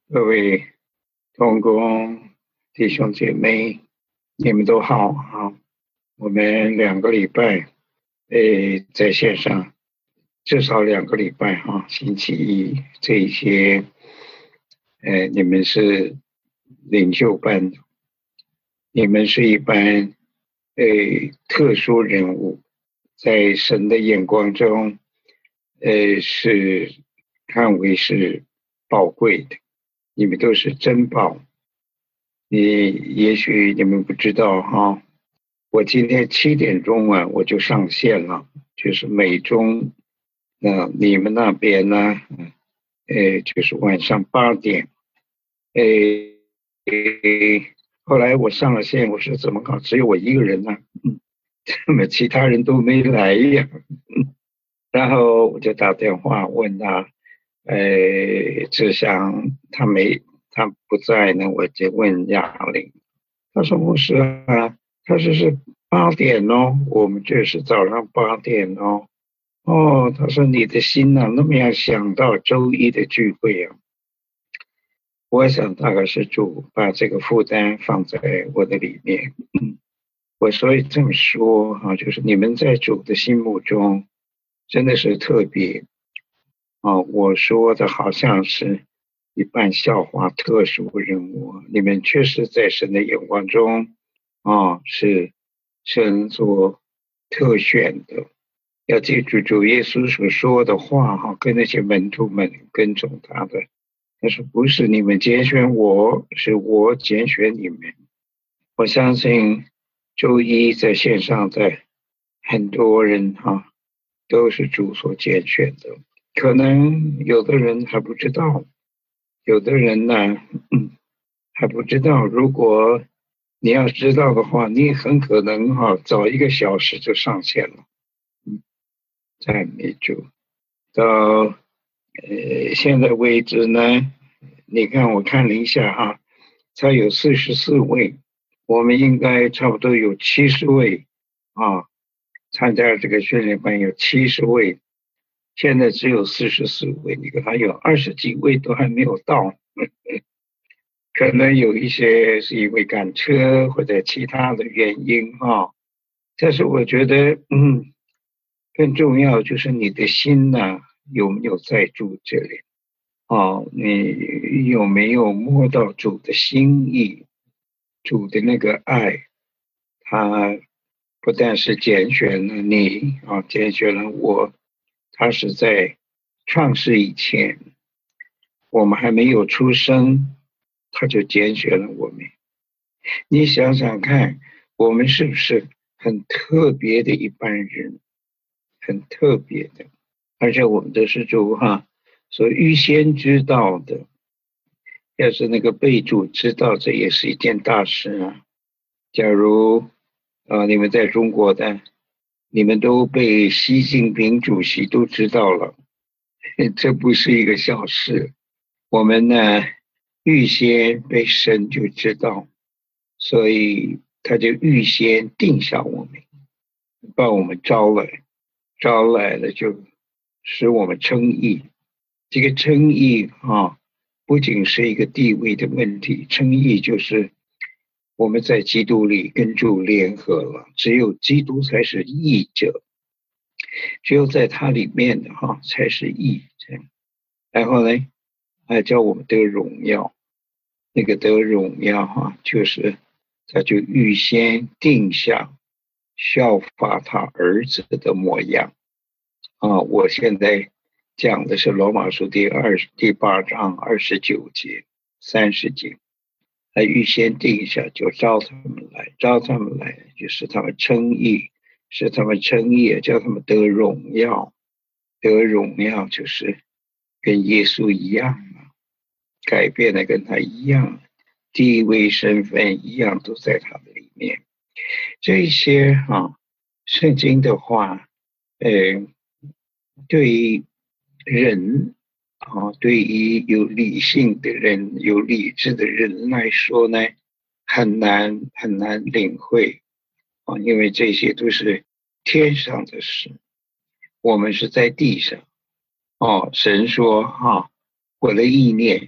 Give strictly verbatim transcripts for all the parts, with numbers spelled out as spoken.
各位同工弟兄姐妹，你们都好啊！我们两个礼拜，诶，在线上至少两个礼拜哈、星期一这一些，呃，你们是领袖班，你们是一班，诶，特殊人物，在神的眼光中，呃，是看为是宝贵的，你们都是珍宝。你也许你们不知道哈，我今天七点钟啊我就上线了，就是美中，那你们那边呢，嗯呃，就是晚上八点，呃，后来我上了线，我说怎么搞，只有我一个人呢、嗯，怎么其他人都没来呀？然后我就打电话问他，呃，志祥他没他不在呢，我就问亚玲，他说不是啊，他说是八点哦，我们这是早上八点哦。哦，他说你的心呐、那么样想到周一的聚会啊，我想大概是主把这个负担放在我的里面。嗯，我所以这么说哈、就是你们在主的心目中真的是特别啊、我说的好像是一半笑话，特殊人物，你们确实在神的眼光中啊、是神所特选的。要记住主耶稣所说的话哈，跟那些门徒们跟从他的，他说不是你们拣选我，是我拣选你们。我相信周一在线上的很多人哈，都是主所拣选的。可能有的人还不知道，有的人呢，嗯，还不知道。如果你要知道的话，你很可能哈早一个小时就上线了。嗯，赞美主。到呃现在为止呢，你看我看了一下哈，才有四十四位，我们应该差不多有七十位啊，参加这个训练班有七十位，现在只有四十四位，你看还有二十几位都还没有到，可能有一些是因为赶车或者其他的原因啊，但是我觉得，嗯，更重要就是你的心呐、有没有在主这里？哦，你有没有摸到主的心意？主的那个爱，他不但是拣选了你啊，拣选了我，他是在创世以前，我们还没有出生，他就拣选了我们。你想想看，我们是不是很特别的一般人？很特别的，而且我们都是主哈所预先知道的。要是那个被主知道，这也是一件大事啊。假如啊、呃你们在中国的，你们都被习近平主席都知道了，这不是一个小事。我们呢，预先被神就知道，所以他就预先定下我们，把我们招来，招来了就使我们称义。这个称义啊，不仅是一个地位的问题，称义就是我们在基督里跟主联合了，只有基督才是义者，只有在他里面的哈才是义。这样，然后呢，还叫我们得荣耀，那个得荣耀哈，就是他就预先定下效法他儿子的模样啊。我现在讲的是罗马书第二第八章二十九节、三十节。他预先定下，就招他们来，招他们来，就是他们称义，是他们称义，叫他们得荣耀，得荣耀就是跟耶稣一样嘛，改变的跟他一样，地位身份一样，都在他的里面。这些啊，圣经的话，呃，对于人啊，对于有理性的人、有理智的人来说呢，很难很难领会啊，因为这些都是天上的事，我们是在地上。哦，神说哈、我的意念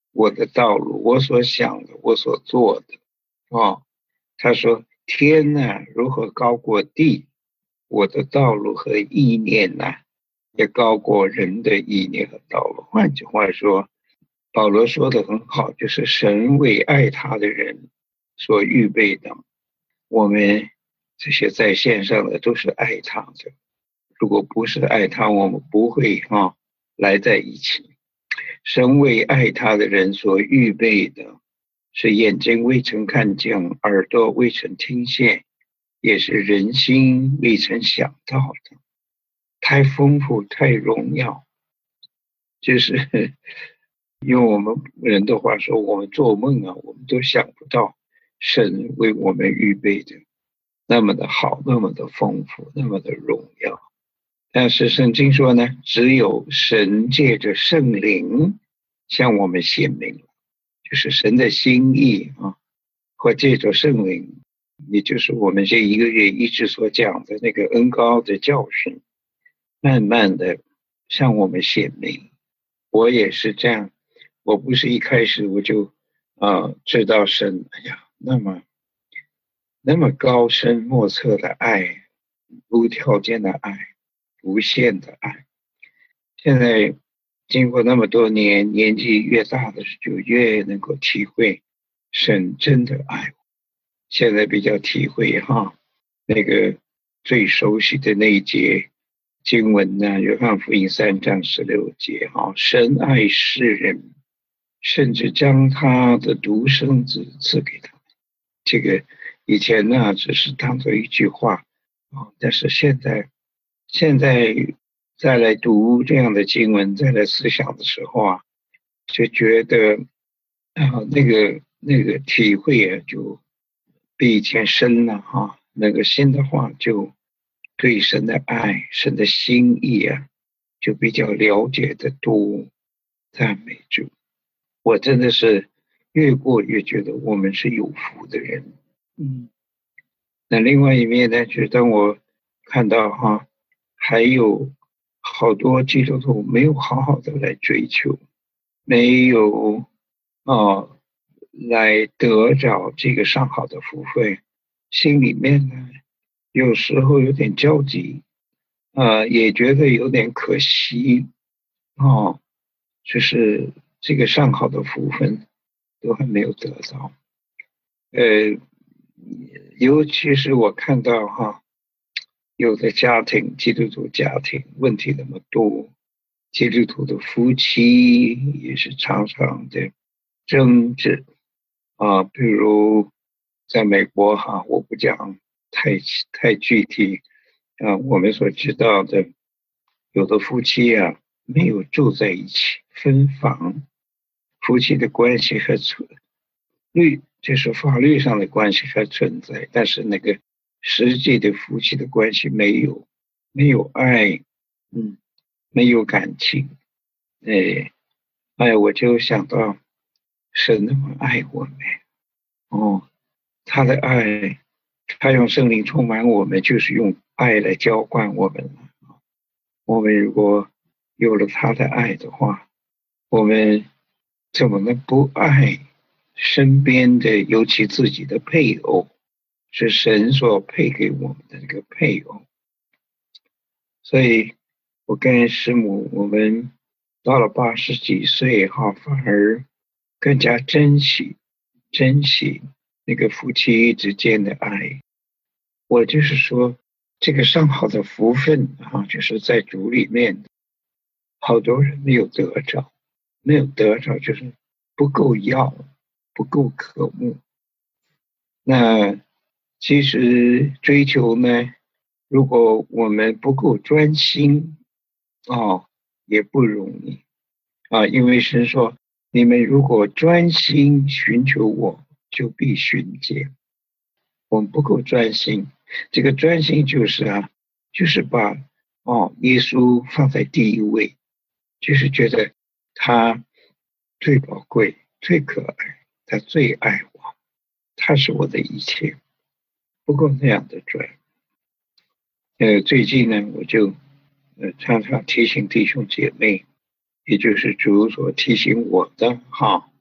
我的道路，我所想的，我所做的。哦，他说天呢如何高过地，我的道路和意念呢也高过人的意念和道路。换句话说，保罗说的很好，就是神为爱他的人所预备的。我们这些在线上的都是爱他的，如果不是爱他，我们不会哈、啊、来在一起。神为爱他的人所预备的，是眼睛未曾看见，耳朵未曾听见，也是人心未曾想到的。太丰富，太荣耀，就是用我们人的话说，我们做梦啊，我们都想不到神为我们预备的那么的好，那么的丰富，那么的荣耀。但是圣经说呢，只有神借着圣灵向我们显明，就是神的心意啊，或借着圣灵，也就是我们这一个月一直所讲的那个恩高的教训，慢慢的向我们显明。我也是这样，我不是一开始我就啊、呃、知道神，哎呀，那么那么高深莫测的爱，无条件的爱，无限的爱。现在经过那么多年，年纪越大的就越能够体会神真的爱。现在比较体会哈，那个最熟悉的那一节经文呢，约翰福音三章十六节哈，神爱世人，甚至将他的独生子赐给他。这个以前呢只是当做一句话啊，但是现在现在再来读这样的经文，再来思想的时候啊，就觉得啊那个那个体会啊就比以前深了哈，那个新的话就对神的爱、神的心意啊，就比较了解的多。赞美主，我真的是越过越觉得我们是有福的人。嗯，那另外一面呢，就是当我看到哈，还有好多基督徒没有好好的来追求，没有啊来得着这个上好的福分，心里面呢有时候有点焦急，啊，也觉得有点可惜，哦，就是这个上好的福分都还没有得到。呃，尤其是我看到哈，有的家庭，基督徒家庭问题那么多，基督徒的夫妻也是常常的争执啊，比如在美国哈，我不讲太太具体啊，我们所知道的，有的夫妻啊没有住在一起，分房，夫妻的关系还存律，就是法律上的关系还存在，但是那个实际的夫妻的关系没有，没有爱，嗯，没有感情，哎，哎，我就想到神那么爱我们，哦，他的爱，他用圣灵充满我们，就是用爱来浇灌我们。我们如果有了他的爱的话，我们怎么能不爱身边的，尤其自己的配偶，是神所配给我们的这个配偶。所以我跟师母，我们到了八十几岁哈，反而更加珍惜珍惜那个夫妻之间的爱。我就是说，这个上好的福分啊，就是在主里面，好多人没有得着，没有得着就是不够要，不够渴慕。那其实追求呢，如果我们不够专心，哦，也不容易啊，因为神说，你们如果专心寻求我，就必寻见。我们不够专心，这个专心就是啊，就是把哦耶稣放在第一位，就是觉得他最宝贵、最可爱，他最爱我，他是我的一切，不够那样的专。呃，最近呢，我就呃常常提醒弟兄姐妹，也就是主所提醒我的哈，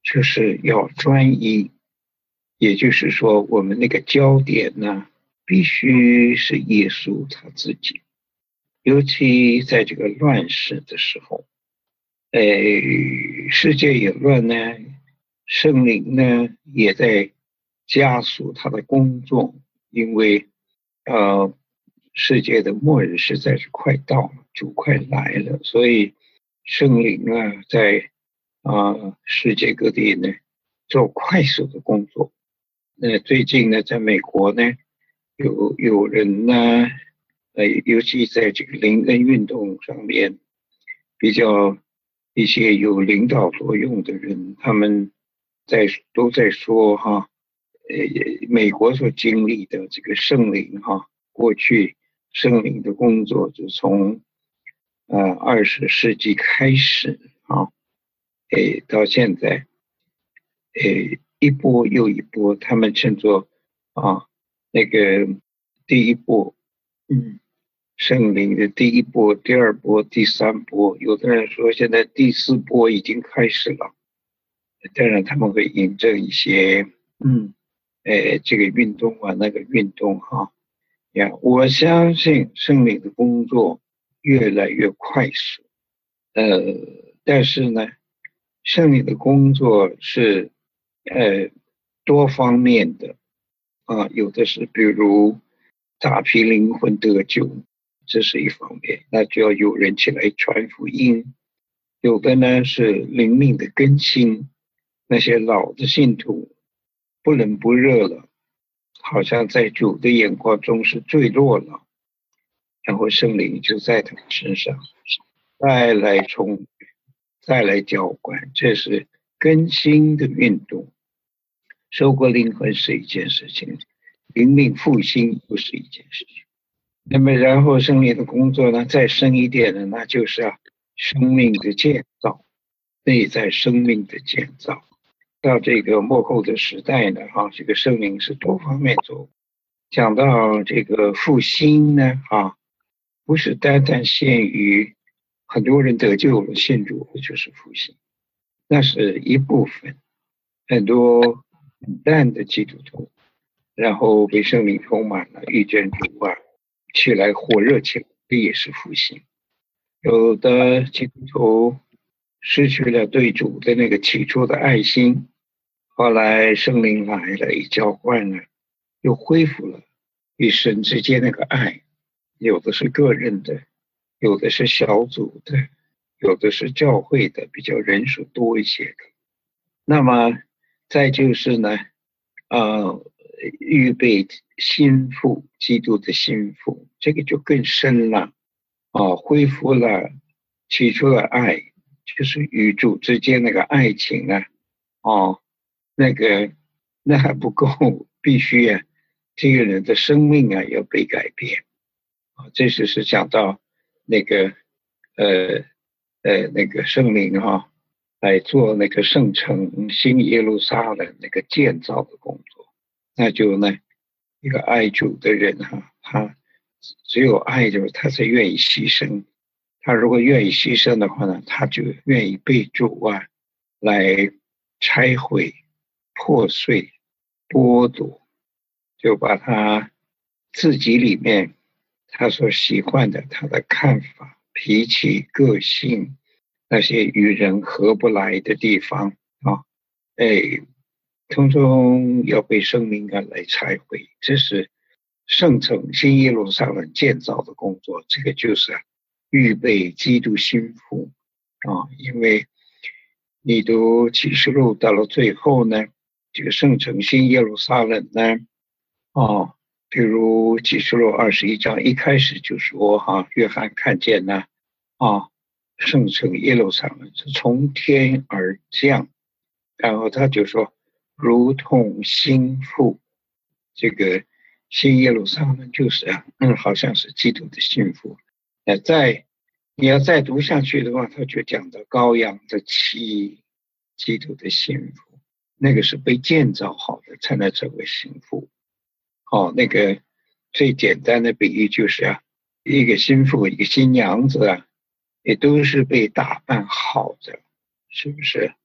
就是要专一，也就是说，我们那个焦点呢，必须是耶稣他自己。尤其在这个乱世的时候，呃，世界也乱呢，圣灵呢也在加速他的工作，因为呃，世界的末日实在是快到了，主快来了，所以圣灵啊，在啊、呃、世界各地呢做快速的工作。那最近呢，在美国呢，有有人呢，呃，尤其在这个灵恩运动上面，比较一些有领导作用的人，他们在都在说哈，呃，美国所经历的这个圣灵哈，过去圣灵的工作就从呃二十世纪开始啊，诶，到现在。诶，一波又一波，他们称作啊那个第一波，嗯，圣灵的第一波、第二波、第三波，有的人说现在第四波已经开始了。当然他们会引证一些，嗯，诶，这个运动啊，那个运动哈，呀，我相信圣灵的工作越来越快速，呃，但是呢，圣灵的工作是呃多方面的啊，有的是比如大批灵魂得救，这是一方面，那就要有人起来传福音；有的呢是灵命的更新，那些老的信徒不冷不热了，好像在主的眼光中是坠落了，然后圣灵就在他们身上再来从再来浇灌，这是更新的运动。收割灵魂是一件事情，灵命复兴又是一件事情。那么然后圣灵的工作呢，再深一点的，那就是啊，生命的建造，内在生命的建造。到这个末后的时代呢，哈，这个圣灵是多方面做。讲到这个复兴呢，哈，不是单单限于很多人得救了信主就是复兴，那是一部分。很多很淡的基督徒，然后被圣灵充满了，遇见主啊，起来火热起来，这也是复兴。有的基督徒失去了对主的那个起初的爱心，后来圣灵来了，一浇灌了，又恢复了与神之间那个爱。有的是个人的，有的是小组的，有的是教会的，比较人数多一些的。那么再就是呢，呃，预备心腹，基督的心腹，这个就更深了，啊，恢复了起初的爱，就是与主之间那个爱情啊，哦，那个那还不够，必须啊，这个人的生命啊要被改变，啊，这是是讲到那个呃呃那个圣灵哈、啊。来做那个圣城新耶路撒冷那个建造的工作，那就呢，一个爱主的人哈，他只有爱就是他才愿意牺牲，他如果愿意牺牲的话呢，他就愿意被主啊来拆毁、破碎、剥夺，就把他自己里面他所喜欢的他的看法、脾气、个性。那些与人合不来的地方啊，哎，通通要被圣灵啊来拆毁。这是圣城新耶路撒冷建造的工作，这个就是预备基督心腹啊。因为你读启示录到了最后呢，这个圣城新耶路撒冷呢，啊，比如启示录二十一章一开始就说哈、啊，约翰看见呢，啊。圣城耶路撒冷是从天而降，然后他就说，如同心腹，这个新耶路撒冷就是啊，嗯，好像是基督的心腹。那再你要再读下去的话，他就讲到羔羊的妻，基督的心腹，那个是被建造好的才能成为心腹。哦，那个最简单的比喻就是啊，一个心腹，一个新娘子啊。也都是被打扮好的，是不是？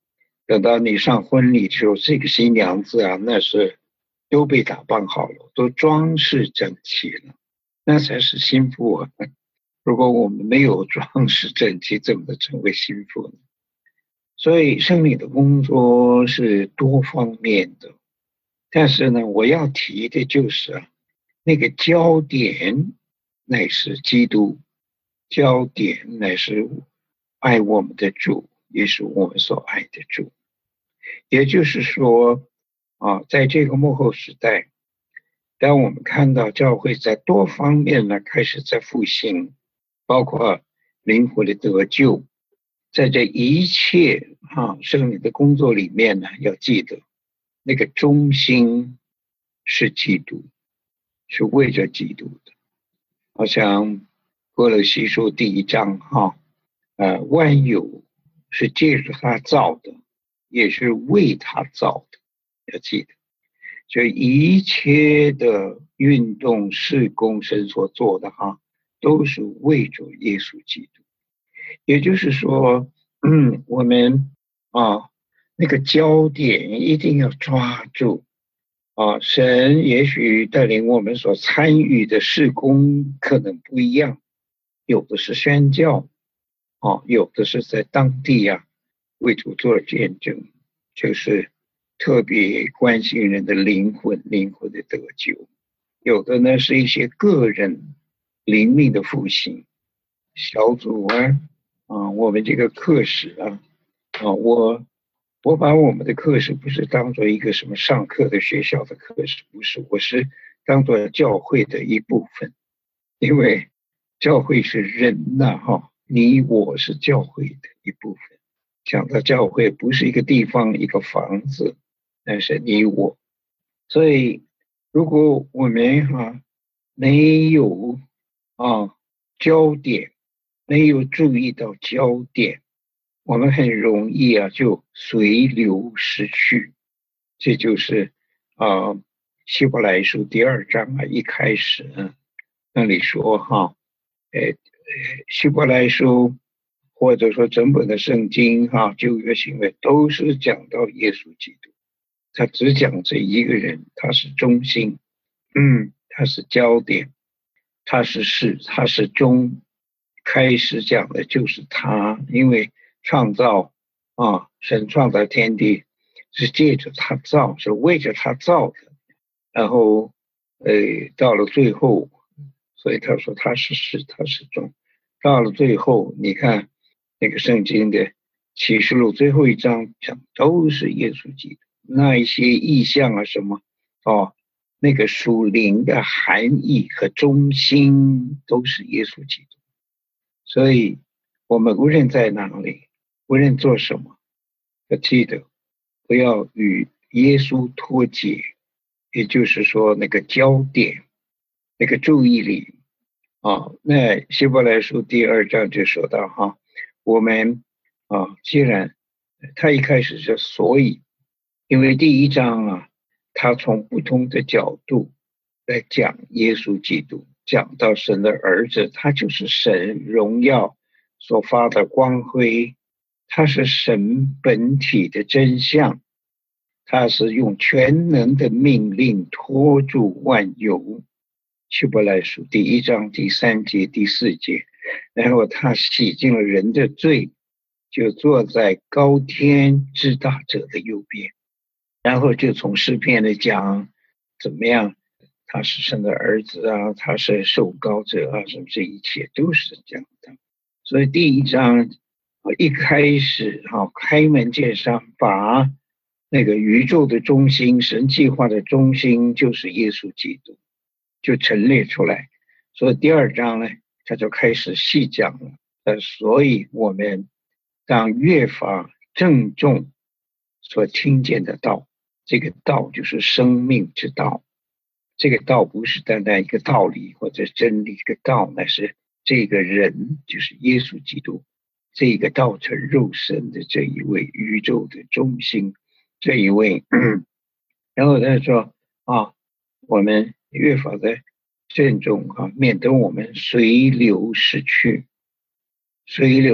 等到你上婚礼的时候，这个新娘子啊，那是都被打扮好了，都装饰整齐了，那才是新妇啊。如果我们没有装饰整齐，怎么成为新妇呢？所以圣灵的工作是多方面的，但是呢，我要提的就是啊，那个焦点乃是基督，焦点乃是爱我们的主，也是我们所爱的主。也就是说啊，在这个末后时代，当我们看到教会在多方面呢开始在复兴，包括灵魂的得救，在这一切啊圣灵的工作里面呢，要记得那个中心是基督，是为着基督的。好像哥罗西书第一章哈，呃，万有是借着他造的，也是为他造的，要记得。所以一切的运动事工神所做的哈，都是为着耶稣基督。也就是说，嗯，我们啊那个焦点一定要抓住啊。神也许带领我们所参与的事工可能不一样，有的是宣教，啊，有的是在当地啊为主做见证，就是特别关心人的灵魂，灵魂的得救。有的呢是一些个人灵命的复兴小组啊，啊，我们这个课时啊，啊，我我把我们的课时不是当做一个什么上课的学校的课时，不是，我是当做教会的一部分，因为教会是人呐，哈，你我是教会的一部分。讲到教会不是一个地方一个房子，但是你我，所以如果我们哈、啊、没有啊焦点，没有注意到焦点，我们很容易啊就随流失去。这就是啊希伯来书第二章啊一开始呢那里说哈，呃呃希伯来书或者说整本的圣经哈旧约行为都是讲到耶稣基督，他只讲这一个人，他是中心，嗯，他是焦点，他是始，他是终。开始讲的就是他，因为创造啊，神创造天地是借着他造，是为着他造的。然后，呃，到了最后，所以他说他是始，他是终。到了最后，你看那个圣经的启示录最后一章讲都是耶稣基督，那一些意象啊什么哦。那个属灵的含义和中心都是耶稣基督，所以我们无论在哪里，无论做什么，要记得不要与耶稣脱节，也就是说那个焦点，那个注意力啊。那希伯来书第二章就说到哈，我们啊，既然他一开始是所以，因为第一章啊。他从不同的角度来讲耶稣基督，讲到神的儿子，他就是神荣耀所发的光辉，他是神本体的真相，他是用全能的命令托住万有。希伯来书第一章第三节第四节，然后他洗净了人的罪，就坐在高天之大者的右边。然后就从诗篇来讲怎么样，他是神的儿子啊，他是受膏者啊，什么这一切都是这样的。所以第一章一开始哈、啊，开门见山，把那个宇宙的中心，神计划的中心就是耶稣基督，就陈列出来。所以第二章呢，他就开始细讲了。呃，所以我们当越发郑重所听见的道。这个道就是生命之道，这个道不是单单一个道理或者真理，这个道乃是这个人，就是耶稣基督，这个道成肉身的这一位宇宙的中心，这一位。嗯、然后他说啊，我们越发的郑重啊，免得我们随流失去，随流失。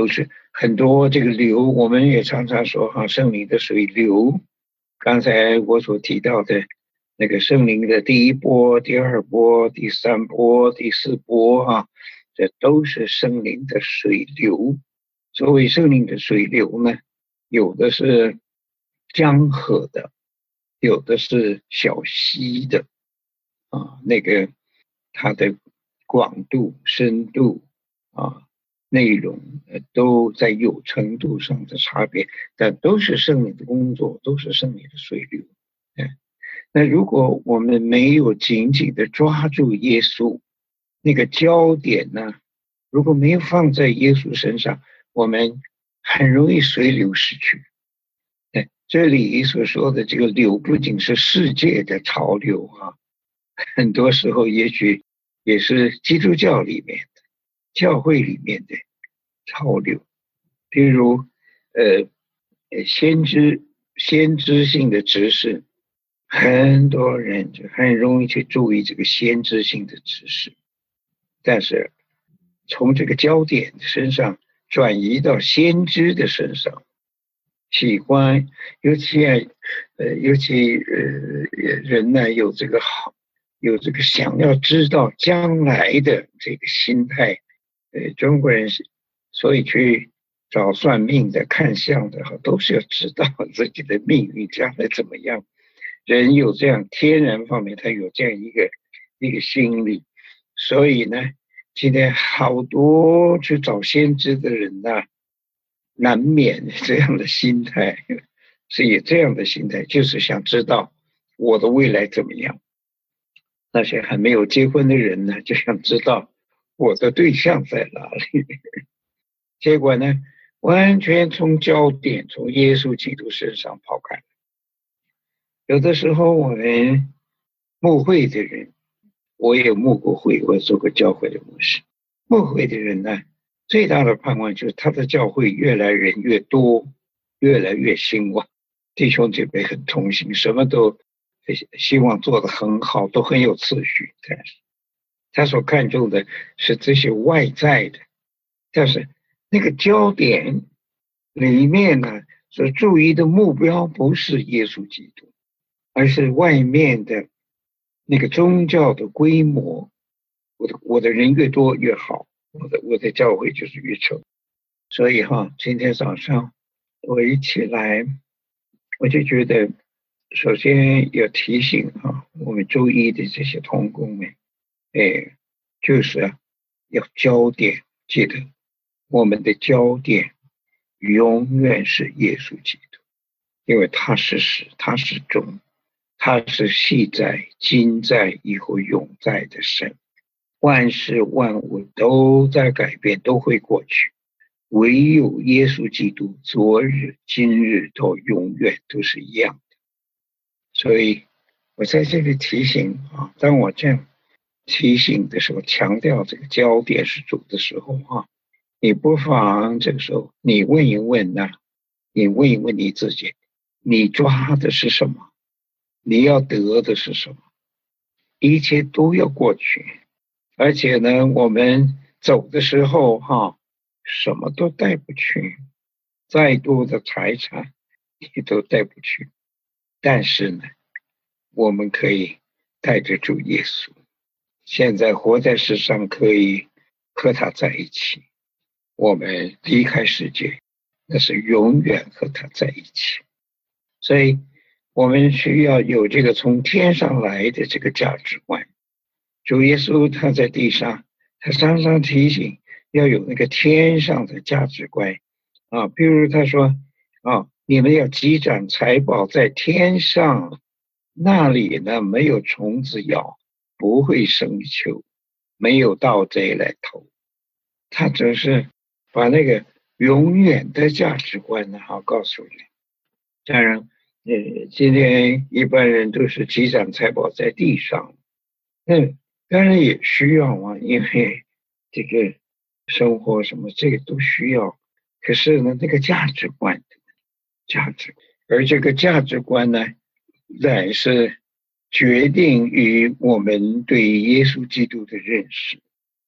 很多这个流，我们也常常说哈，圣灵的水流。刚才我所提到的那个圣灵的第一波、第二波、第三波、第四波哈，这都是圣灵的水流。所谓圣灵的水流呢，有的是江河的，有的是小溪的啊，那个它的广度、深度啊、内容呃都在有程度上的差别，但都是圣灵的工作，都是圣灵的水流。哎，那如果我们没有紧紧的抓住耶稣那个焦点呢，如果没有放在耶稣身上，我们很容易随流失去。哎，这里所说的这个流不仅是世界的潮流啊，很多时候也许也是基督教里面的教会里面的潮流。比如呃先知先知性的知识，很多人就很容易去注意这个先知性的知识，但是从这个焦点身上转移到先知的身上，喜欢尤其呃尤其呃人呢有这个好有这个想要知道将来的这个心态，呃中国人所以去找算命的看相的都是要知道自己的命运将来怎么样。人有这样天然方面他有这样一个一个心理，所以呢今天好多去找先知的人呢、啊，难免这样的心态，是以这样的心态，就是想知道我的未来怎么样。那些还没有结婚的人呢，就想知道我的对象在哪里。结果呢，完全从焦点从耶稣基督身上抛开。有的时候我们牧会的人，我也牧过会，我做过教会的牧师。牧会的人呢，最大的盼望就是他的教会越来人越多，越来越兴旺。弟兄姐妹很同心，什么都希望做得很好，都很有次序。但是他所看重的是这些外在的，但是那个焦点里面呢，所注意的目标不是耶稣基督，而是外面的那个宗教的规模。我的我的人越多越好，我的我的教会就是越成。所以哈，今天早上我一起来，我就觉得，首先要提醒哈，我们周一的这些同工们，哎，就是要焦点，记得我们的焦点永远是耶稣基督，因为他是始，他是终，他是昔在、今在、以后永在的神。万事万物都在改变，都会过去，唯有耶稣基督昨日今日到永远都是一样的。所以我在这里提醒啊，当我这样提醒的时候，强调这个焦点是主的时候啊，你不妨这个时候你问一问啊，你问一问你自己，你抓的是什么？你要得的是什么？一切都要过去。而且呢，我们走的时候哈，什么都带不去，再多的财产你都带不去。但是呢，我们可以带着主耶稣，现在活在世上可以和他在一起，我们离开世界，那是永远和他在一起。所以我们需要有这个从天上来的这个价值观。主耶稣他在地上，他常常提醒要有那个天上的价值观啊，比如他说啊，你们要积攒财宝在天上，那里呢没有虫子咬，不会生锈，没有盗贼来偷。他只是把那个永远的价值观呢好告诉你。当然呃，今天一般人都是积攒财宝在地上，那当然也需要啊，因为这个生活什么这个都需要。可是呢，这个价值观，价值，而这个价值观呢，乃是决定于我们对耶稣基督的认识。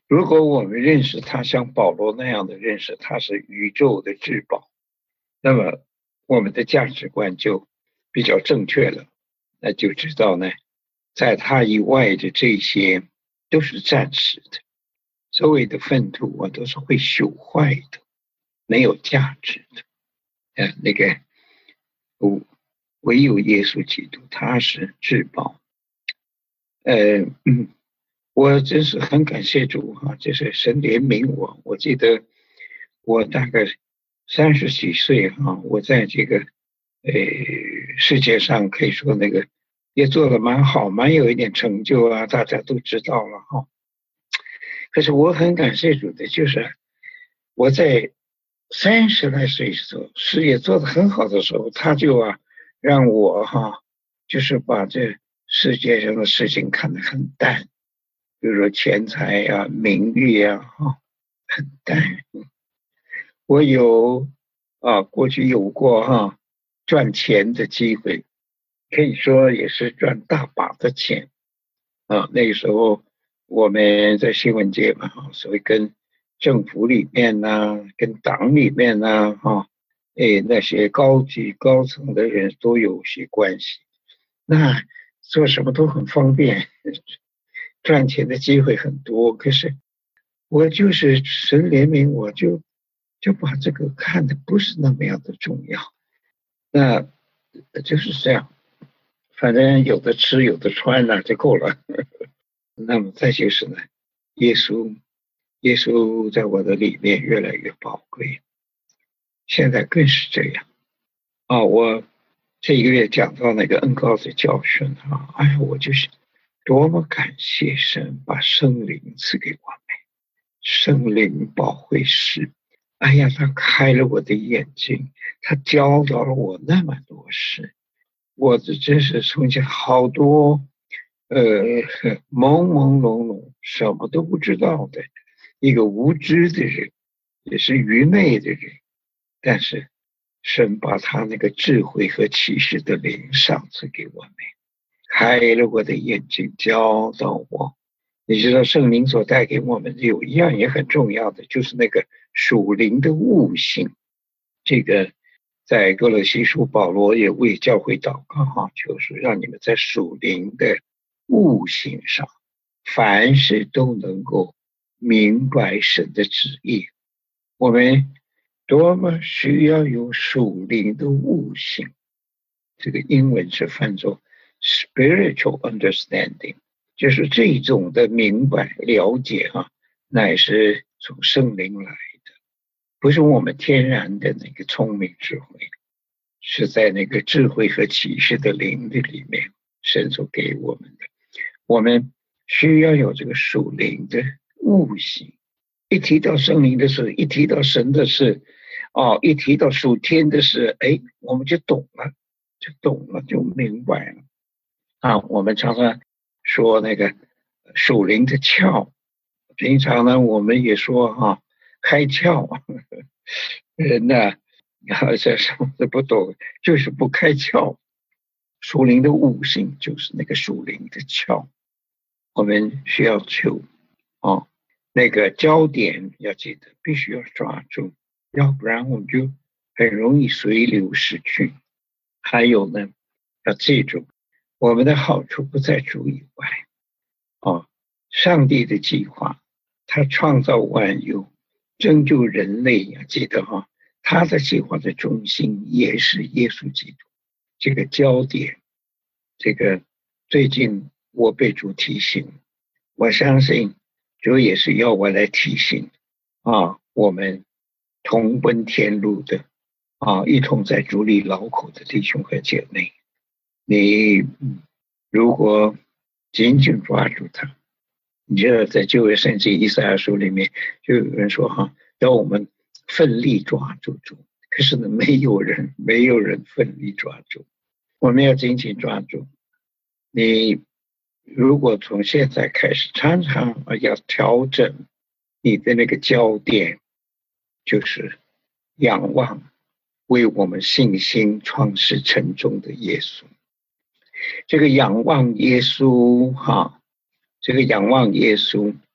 如果我们认识他像保罗那样的认识他是宇宙的至宝，那么我们的价值观就比较正确了，那就知道呢，在他以外的这些都是暂时的，周围的粪土啊都是会朽坏的，没有价值的。呃，那个唯有耶稣基督，他是至宝。呃，嗯，我真是很感谢主哈、啊，就是神怜悯我。我记得我大概三十几岁哈、啊，我在这个呃世界上可以说那个也做得蛮好，蛮有一点成就啊，大家都知道了哈、啊。可是我很感谢主的，就是我在三十来岁的时候，事业做得很好的时候，他就啊让我哈、啊，就是把这世界上的事情看得很淡，比如说钱财啊、名誉啊，哈，很淡。我有啊，过去有过哈、啊、赚钱的机会，可以说也是赚大把的钱啊。那个时候我们在新闻界嘛，哈，所以跟政府里面呐、啊，跟党里面呐、啊，哈，哎，那些高级高层的人都有些关系，那做什么都很方便，赚钱的机会很多。可是我就是神怜悯，我就就把这个看的不是那么样的重要。那就是这样，反正有的吃有的穿那就够了。那么再就是呢，耶稣，耶稣在我的里面越来越宝贵，现在更是这样。啊，我这一个月讲到那个恩高的教训啊，哎呀，我就是多么感谢神把圣灵赐给我们，圣灵保惠师，哎呀，他开了我的眼睛，他教导了我那么多事，我这真是从前好多呃朦朦胧胧什么都不知道的一个无知的人，也是愚昧的人，但是神把他那个智慧和启示的灵赏赐给我们，开了我的眼睛，教导我。你知道圣灵所带给我们的有一样也很重要的，就是那个属灵的悟性。这个在哥罗西书保罗也为教会祷告哈，就是让你们在属灵的悟性上，凡事都能够明白神的旨意。我们多么需要有属灵的悟性，这个英文是翻作 spiritual understanding， 就是这种的明白了解啊，乃是从圣灵来的，不是我们天然的那个聪明智慧，是在那个智慧和启示的灵的里面神所给我们的。我们需要有这个属灵的悟性，一提到圣灵的事，一提到神的事，哦，一提到属天的事，哎，我们就懂了，就懂了，就明白了。啊，我们常常说那个属灵的窍，平常呢我们也说哈、啊，开窍，人呢好像什么都不懂，就是不开窍。属灵的悟性就是那个属灵的窍，我们需要求哦。那个焦点要记得必须要抓住，要不然我们就很容易随流失去。还有呢，要记住我们的好处不在主以外哦，上帝的计划，他创造万有，拯救人类，要记得哈、哦，他的计划的中心也是耶稣基督。这个焦点，这个最近我被主提醒，我相信主也是要我来提醒啊，我们同奔天路的啊，一同在主里劳苦的弟兄和姐妹，你如果紧紧抓住他，你知道在旧约圣经以赛亚书里面就有人说哈，要我们奋力抓住主，可是呢，没有人没有人奋力抓住，我们要紧紧抓住。你如果从现在开始常常要调整你的那个焦点，就是仰望为我们信心创始成终的耶稣。这个仰望耶稣哈，这个仰望耶稣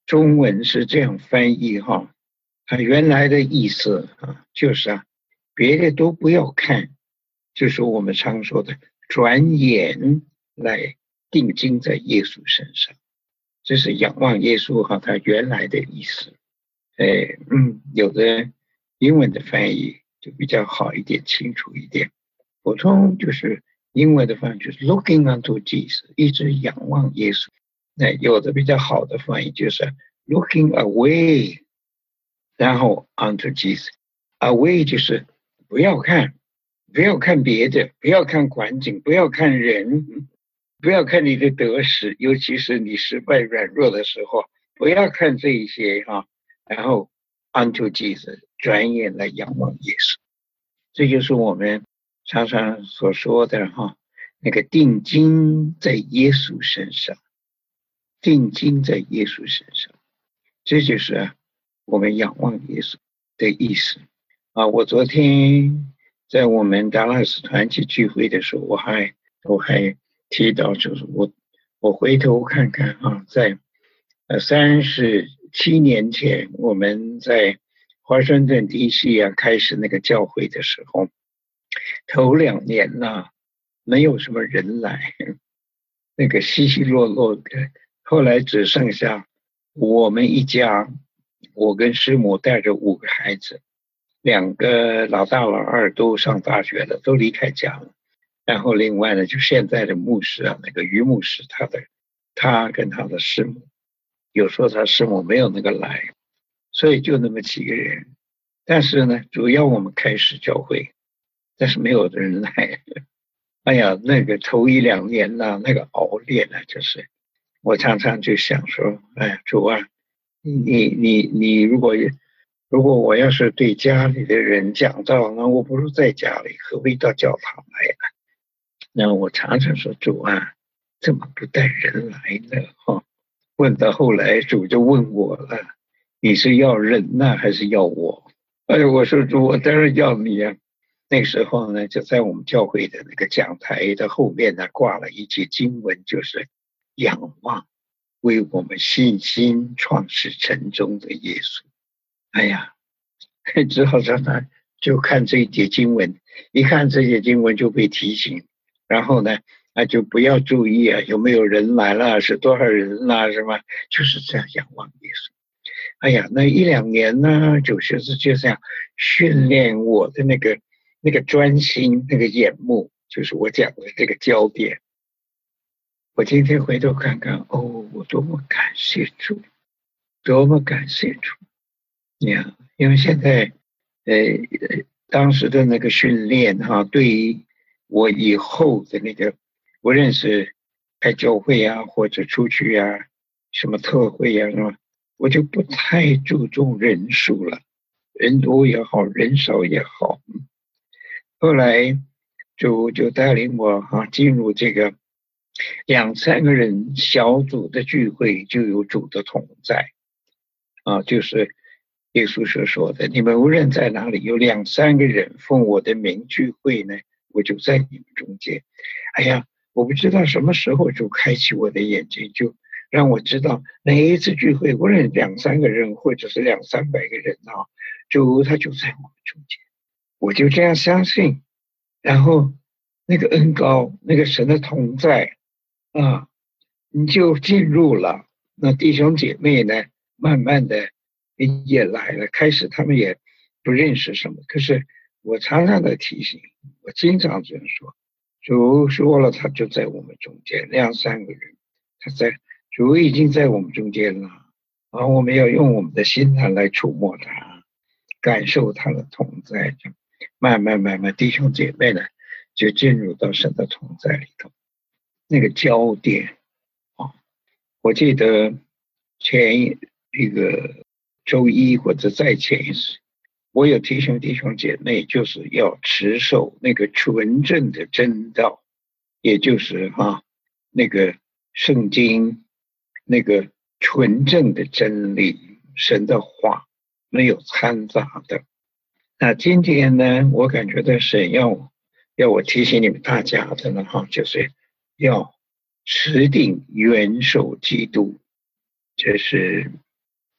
中文是这样翻译哈，它原来的意思啊，就是啊，别的都不要看，就是我们常说的转眼来定睛在耶稣身上，这是仰望耶稣哈，它原来的意思。哎，嗯，有的英文的翻译就比较好一点，清楚一点。普通就是英文的翻译就是 looking unto Jesus， 一直仰望耶稣。那有的比较好的翻译就是 looking away， 然后 unto Jesus。away 就是不要看，不要看别的，不要看环境，不要看人，不要看你的得失，尤其是你失败软弱的时候，不要看这一些哈、啊，然后 unto Jesus， 转眼来仰望耶稣。这就是我们常常所说的哈、啊，那个定睛在耶稣身上，定睛在耶稣身上，这就是我们仰望耶稣的意思啊。我昨天在我们达拉斯团契聚会的时候，我还我还提到，就是我我回头看看啊，在呃三十七年前，我们在华盛顿 D C 啊开始那个教会的时候，头两年呢、啊、没有什么人来，那个稀稀落落的，后来只剩下我们一家，我跟师母带着五个孩子，两个老大老二都上大学了，都离开家了。然后另外呢，就现在的牧师啊，那个于牧师，他的他跟他的师母，有时候他师母没有那个来，所以就那么几个人。但是呢，主要我们开始教会，但是没有人来。哎呀，那个头一两年呢、啊，那个熬练呢、啊，就是我常常就想说，哎呀，主啊，你你你如果如果我要是对家里的人讲到，那我不如在家里，何必到教堂来呢？那我常常说，主啊，怎么不带人来呢？哈、哦，问到后来，主就问我了，你是要人呢，还是要我？哎，我说主，我当然要你啊。那个时候呢，就在我们教会的那个讲台的后面呢，挂了一节经文，就是仰望为我们信心创始成终的耶稣。哎呀，只好让他就看这一节经文，一看这节经文就被提醒，然后呢，那就不要注意啊，有没有人来了，是多少人啦、啊，是吗？就是这样仰望耶稣。哎呀，那一两年呢，就是就这样训练我的那个那个专心，那个眼目，就是我讲的这个焦点。我今天回头看看，哦，我多么感谢主，多么感谢主呀！因为现在，呃，当时的那个训练哈，对于我以后的那个，我认识开教会啊，或者出去啊，什么特会啊，什么，我就不太注重人数了，人多也好，人少也好。后来就就带领我哈、啊、进入这个两三个人小组的聚会，就有主的同在啊，就是耶稣所说的，你们无论在哪里有两三个人奉我的名聚会呢，我就在你们中间。哎呀，我不知道什么时候就开启我的眼睛，就让我知道哪一次聚会，无论两三个人或者是两三百个人啊，主他就在我们中间。我就这样相信，然后那个恩高，那个神的同在啊，你就进入了。那弟兄姐妹呢，慢慢的也来了，开始他们也不认识什么，可是我常常的提醒，我经常这样说，主说了，他就在我们中间，两三个人，他在，主已经在我们中间了，啊，我们要用我们的心态来触摸他，感受他的同在。慢慢慢慢，弟兄姐妹呢，就进入到神的同在里头，那个焦点啊。我记得前一个周一或者再前一次，我有提醒弟兄姐妹，就是要持守那个纯正的真道，也就是哈、啊、那个圣经那个纯正的真理，神的话没有掺杂的。那今天呢，我感觉到神要要我提醒你们大家的呢，哈，就是要持定元首基督，这是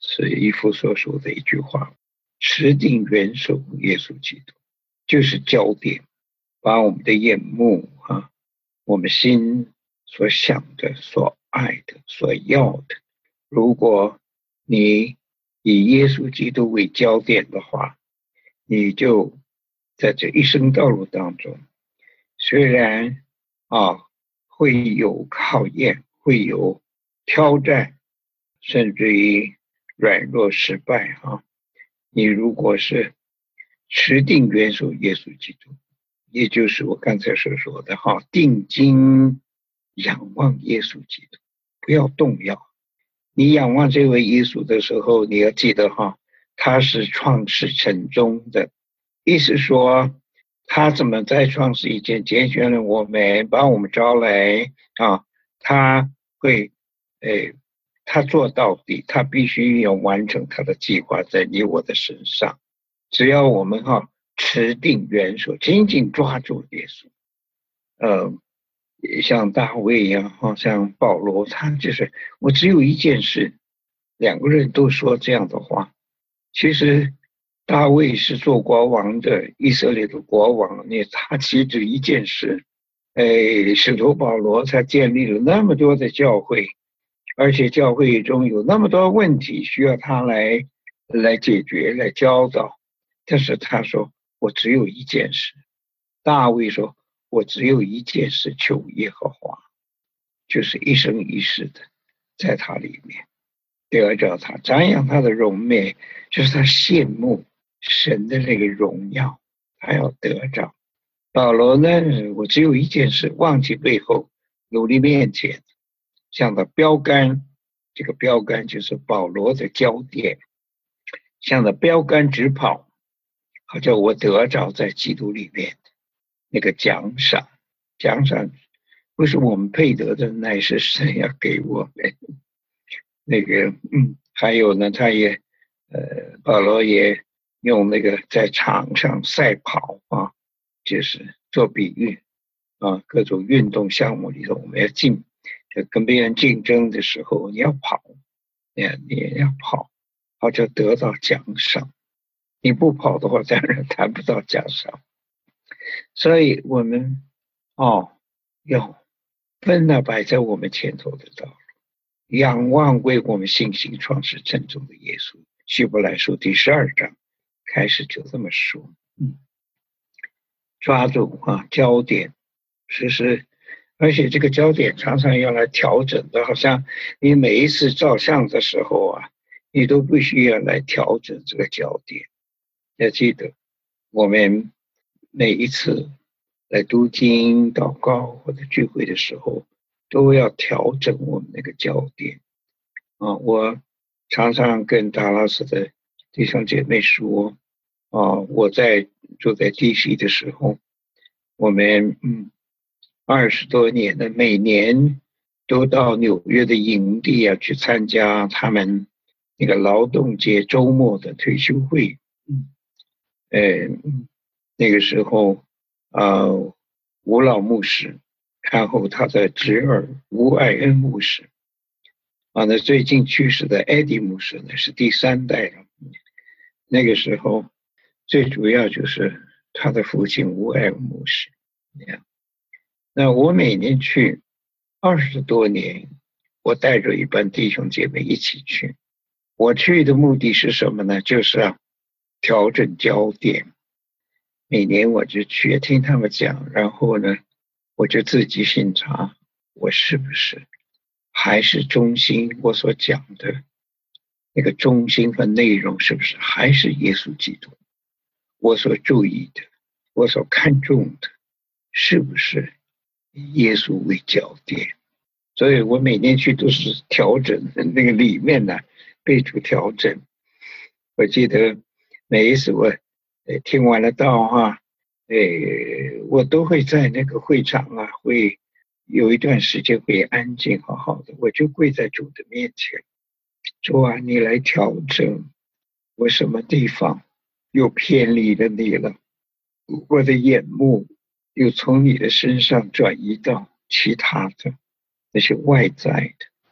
是以弗所说的一句话：持定元首耶稣基督，就是焦点，把我们的眼目啊，我们心所想的、所爱的、所要的，如果你以耶稣基督为焦点的话，你就在这一生道路当中，虽然啊会有考验，会有挑战，甚至于软弱失败啊，你如果是持定元首耶稣基督，也就是我刚才所说的哈，定睛仰望耶稣基督，不要动摇。你仰望这位耶稣的时候，你要记得哈，他是创始成终的，意思说他怎么在创世以前拣选了我们，把我们招来啊，他会诶，他做到底，他必须要完成他的计划在你我的身上。只要我们哈持定元首，紧紧抓住耶稣，呃，像大卫呀、啊，像保罗，他就是我只有一件事，两个人都说这样的话。其实大卫是做国王的，以色列的国王，你他其实只一件事，哎，使徒保罗才建立了那么多的教会，而且教会中有那么多问题需要他来来解决、来教导。但是他说：“我只有一件事。”大卫说：“我只有一件事求耶和华，就是一生一世的在他里面得着他，瞻仰他的荣美，就是他羡慕神的那个荣耀，他要得着。”保罗呢，我只有一件事，忘记背后，努力面前，向着标杆，这个标杆就是保罗的焦点，向着标杆直跑，好叫我得着在基督里面那个奖赏。奖赏不是我们配得的，乃是神要给我们。那个嗯，还有呢，他也呃，保罗也用那个在场上赛跑啊，就是做比喻啊，各种运动项目里头，我们要竞，跟别人竞争的时候，你要跑，你你也要跑，好就得到奖赏。你不跑的话，当然谈不到奖赏。所以我们哦，要分了摆在我们前头的道路，仰望为我们信心创始成终的耶稣。希伯来书第十二章开始就这么说，嗯，抓住啊焦点，实施，而且这个焦点常常要来调整的，好像你每一次照相的时候啊，你都必须要来调整这个焦点。要记得，我们每一次来读经、祷告或者聚会的时候，都要调整我们那个焦点啊。我常常跟达拉斯的弟兄姐妹说啊，我在住在 D C 的时候，我们嗯二十多年的每年都到纽约的营地啊去参加他们那个劳动节周末的退休会。嗯，呃，那个时候啊，吴老牧师，然后他的侄儿吴爱恩牧师，啊，那最近去世的艾迪牧师呢是第三代了。那个时候最主要就是他的父亲吴爱恩牧师。那我每年去二十多年，我带着一班弟兄姐妹一起去。我去的目的是什么呢？就是啊，调整焦点。每年我就去听他们讲，然后呢，我就自己审查，我是不是还是中心我所讲的那个中心和内容，是不是还是耶稣基督？我所注意的，我所看重的，是不是以耶稣为焦点？所以我每年去都是调整那个里面呢，备注调整。我记得每一次我呃听完了道啊，呃，我都会在那个会场啊，会有一段时间会安静好好的，我就跪在主的面前，主啊，你来调整我什么地方又偏离了你了，我的眼目又从你的身上转移到其他的那些外在的，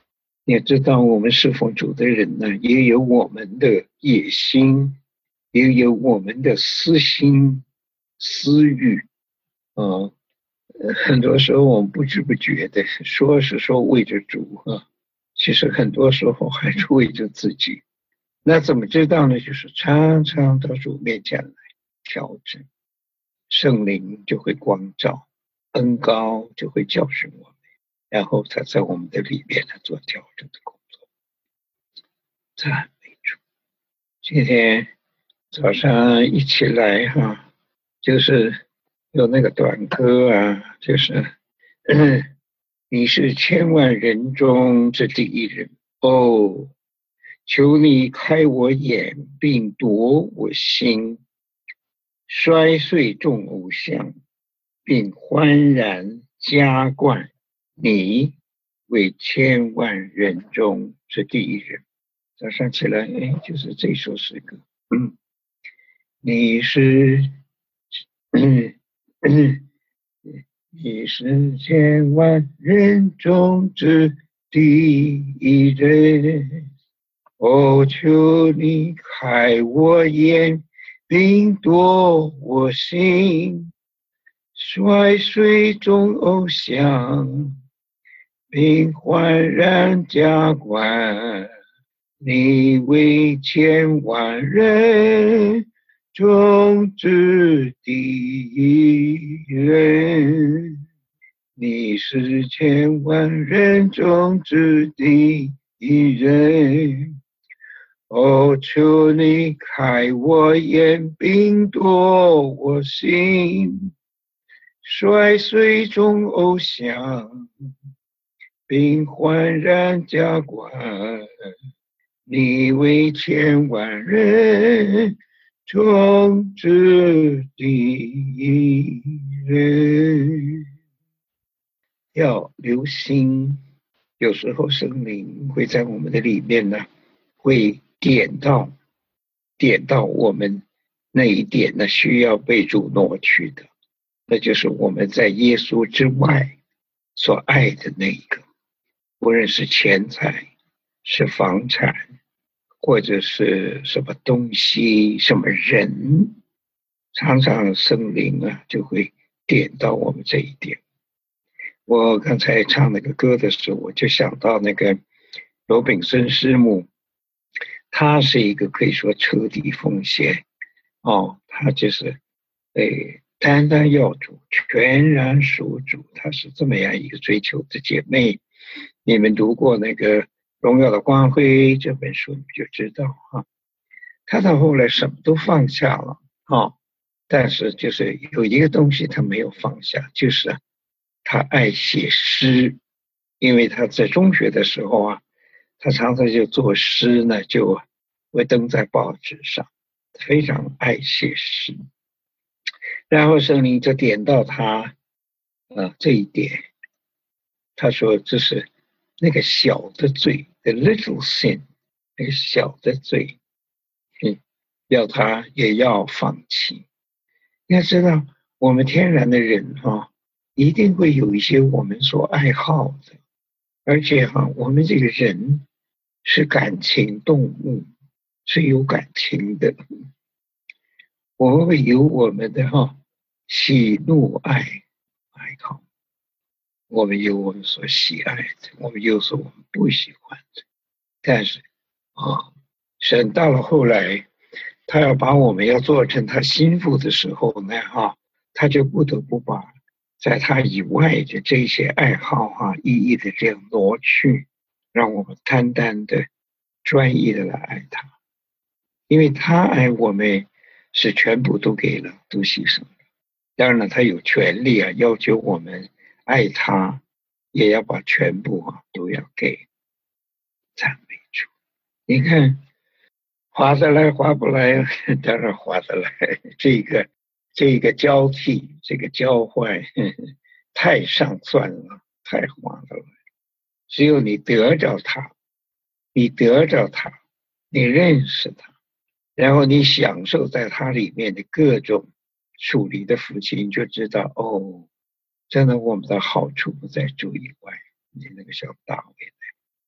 也知道我们侍奉主的人呢，也有我们的野心，也有我们的私心、私欲啊。呃很多时候我们不知不觉的说是说为着主啊，其实很多时候还是为着自己。那怎么知道呢？就是常常到主面前来调整，圣灵就会光照，恩膏就会教训我们，然后他在我们的里面来做调整的工作。赞美主！今天早上一起来哈，就是有那个短歌啊，就是嗯，你是千万人中之第一人哦，求你开我眼，并夺我心，摔碎众偶像，并欢然加冠你为千万人中之第一人。早上起来，哎，就是这首诗歌。嗯，你是，嗯嗯，你是千万人中之第一人。哦，求你开我眼，并夺我心，摔碎众偶像，并焕然加冠你为千万人中之第一人，你是千万人中之第一人。哦，求你开我眼，并夺我心，摔碎众偶像，并焕然加冠你为千万人中之第一人。要留心，有时候圣灵会在我们的里面呢，会点到点到我们那一点呢，需要被主挪去的，那就是我们在耶稣之外所爱的那一个，无论是钱财、是房产，或者是什么东西、什么人，常常圣灵啊就会点到我们这一点。我刚才唱那个歌的时候，我就想到那个罗炳森师母，他是一个可以说彻底奉献哦，他就是诶单单要主，全然属主，他是这么样一个追求的姐妹。你们读过那个《荣耀的光辉》这本书，你就知道哈，他到后来什么都放下了啊，但是就是有一个东西他没有放下，就是他爱写诗，因为他在中学的时候啊，他常常就作诗呢，就会登在报纸上，非常爱写诗。然后圣灵就点到他呃这一点，他说这是那个小的罪 ，the little sin， 那个小的罪，嗯，要他也要放弃。要知道，我们天然的人哈、哦，一定会有一些我们所爱好的，而且哈、哦，我们这个人是感情动物，是有感情的，我们会有我们的哈、哦、喜怒哀爱好，我们有我们所喜爱的，我们有所我们不喜欢的，但是啊，神到了后来，他要把我们要做成他心腹的时候呢，哈，他就不得不把在他以外的这些爱好哈、啊，一一的这样挪去，让我们单单的、专一的来爱他，因为他爱我们是全部都给了，都牺牲了。当然了，他有权利啊，要求我们爱他，也要把全部啊都要给。赞美主！你看。划得来划不来，当然划得来。这个这个交替，这个交换，呵呵太上算了，太划得来。只有你得着他，你得着他，你认识他，然后你享受在他里面的各种属灵的福气，你就知道哦，真的我们的好处不在主以外。你那个小大卫，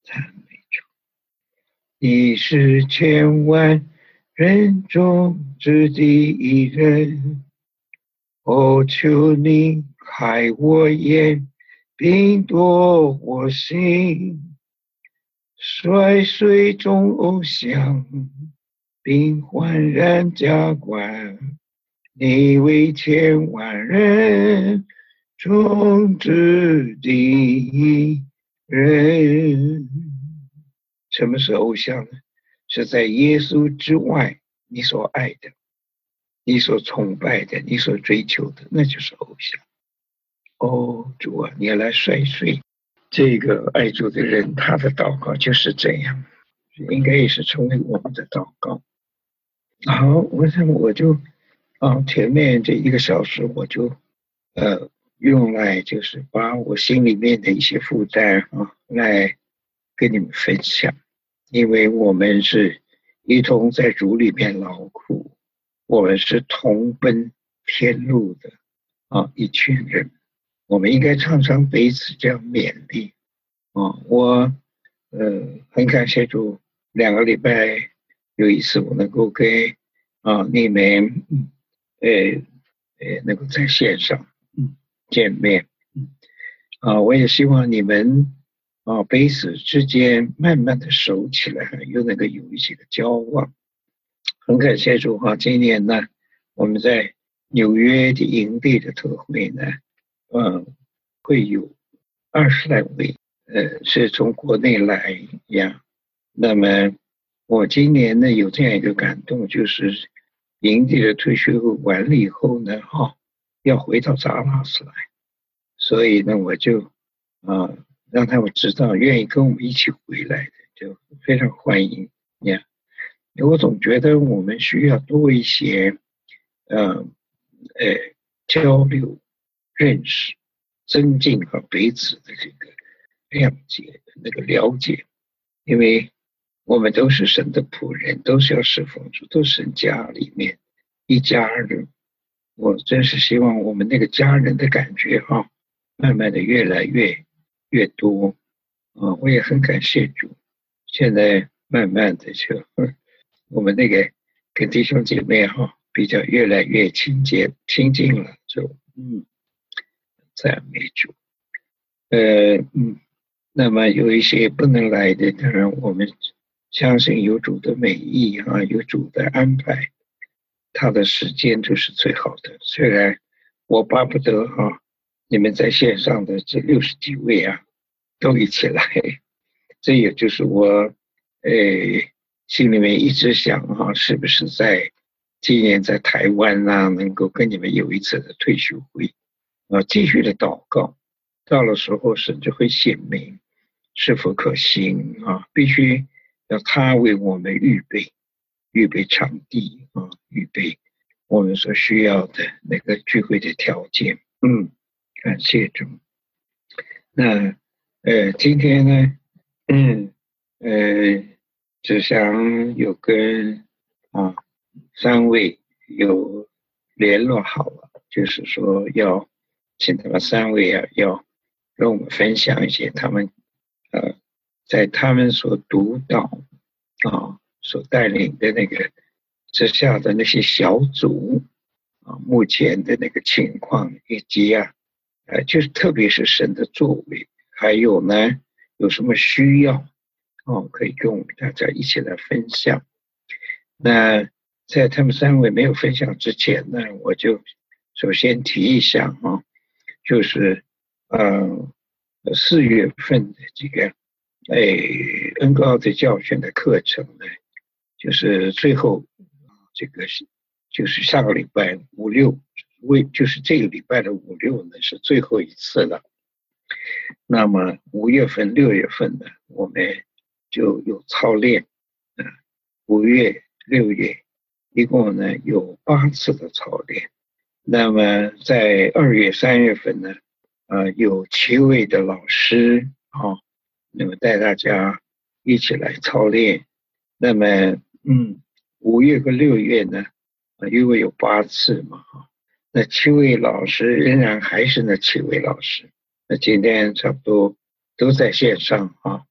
赞美主。你是千万人中之第一人，哦，求你开我眼，并夺我心，摔碎众偶像，并焕然加冠。你为千万人中之第一人。什么是偶像呢？是在耶稣之外你所爱的，你所崇拜的，你所追求的，那就是偶像。哦，主啊，你要来摔碎这个爱主的人，他的祷告就是这样，应该也是成为我们的祷告。好，我想我就啊，前面这一个小时我就呃用来就是把我心里面的一些负担啊来跟你们分享，因为我们是一同在主里面劳苦，我们是同奔天路的啊一群人，我们应该常常彼此这样勉励啊。我呃很感谢主，两个礼拜有一次我能够跟啊你们呃呃能够在线上嗯见面嗯啊，我也希望你们啊彼此之间慢慢的熟起来，又能够有一些的交往。很感谢主哈，今年呢我们在纽约的营地的特会呢，嗯，会有二十来位，呃，是从国内来呀。那么我今年呢有这样一个感动，就是营地的退休完了以后呢，哈、哦，要回到扎拉斯来，所以呢我就啊、呃、让他们知道愿意跟我们一起回来的，就非常欢迎呀。我总觉得我们需要多一些，呃呃交流、认识、增进和彼此的这个谅解、那个了解，因为我们都是神的仆人，都是要侍奉主，都是神家里面一家人。我真是希望我们那个家人的感觉哈，慢慢的越来越越多啊！我也很感谢主，现在慢慢的就。我们那个跟弟兄姐妹哈比较越来越亲近亲近了，就嗯赞美主。呃嗯，那么有一些不能来的，当然我们相信有主的美意啊，有主的安排，他的时间就是最好的。虽然我巴不得哈，你们在线上的这六十几位啊，都一起来，这也就是我呃。心里面一直想哈、啊，是不是在今年在台湾啊，能够跟你们有一次的退休会啊，继续的祷告，到了时候神就会显明是否可行啊，必须要他为我们预备预备场地啊，预备我们所需要的那个聚会的条件。嗯，感谢主。那呃，今天呢，嗯呃。只想有跟啊三位有联络好了，就是说要请他们三位啊，要跟我们分享一些他们呃在他们所督导啊所带领的那个之下的那些小组啊目前的那个情况，以及啊呃就是特别是神的作为，还有呢有什么需要。哦，可以跟我们大家一起来分享。那在他们三位没有分享之前呢，我就首先提一下啊，就是呃四月份的这个诶恩高奥的教训的课程呢，就是最后这个是就是下个礼拜五六为就是这个礼拜的五六呢是最后一次了。那么五月份六月份呢，我们就有操练，呃，五月、六月，一共呢有八次的操练。那么在二月、三月份呢，呃，有七位的老师啊，那么带大家一起来操练。那么，嗯，五月和六月呢，呃因为有八次嘛，哈，那七位老师仍然还是那七位老师。那今天差不多都在线上啊。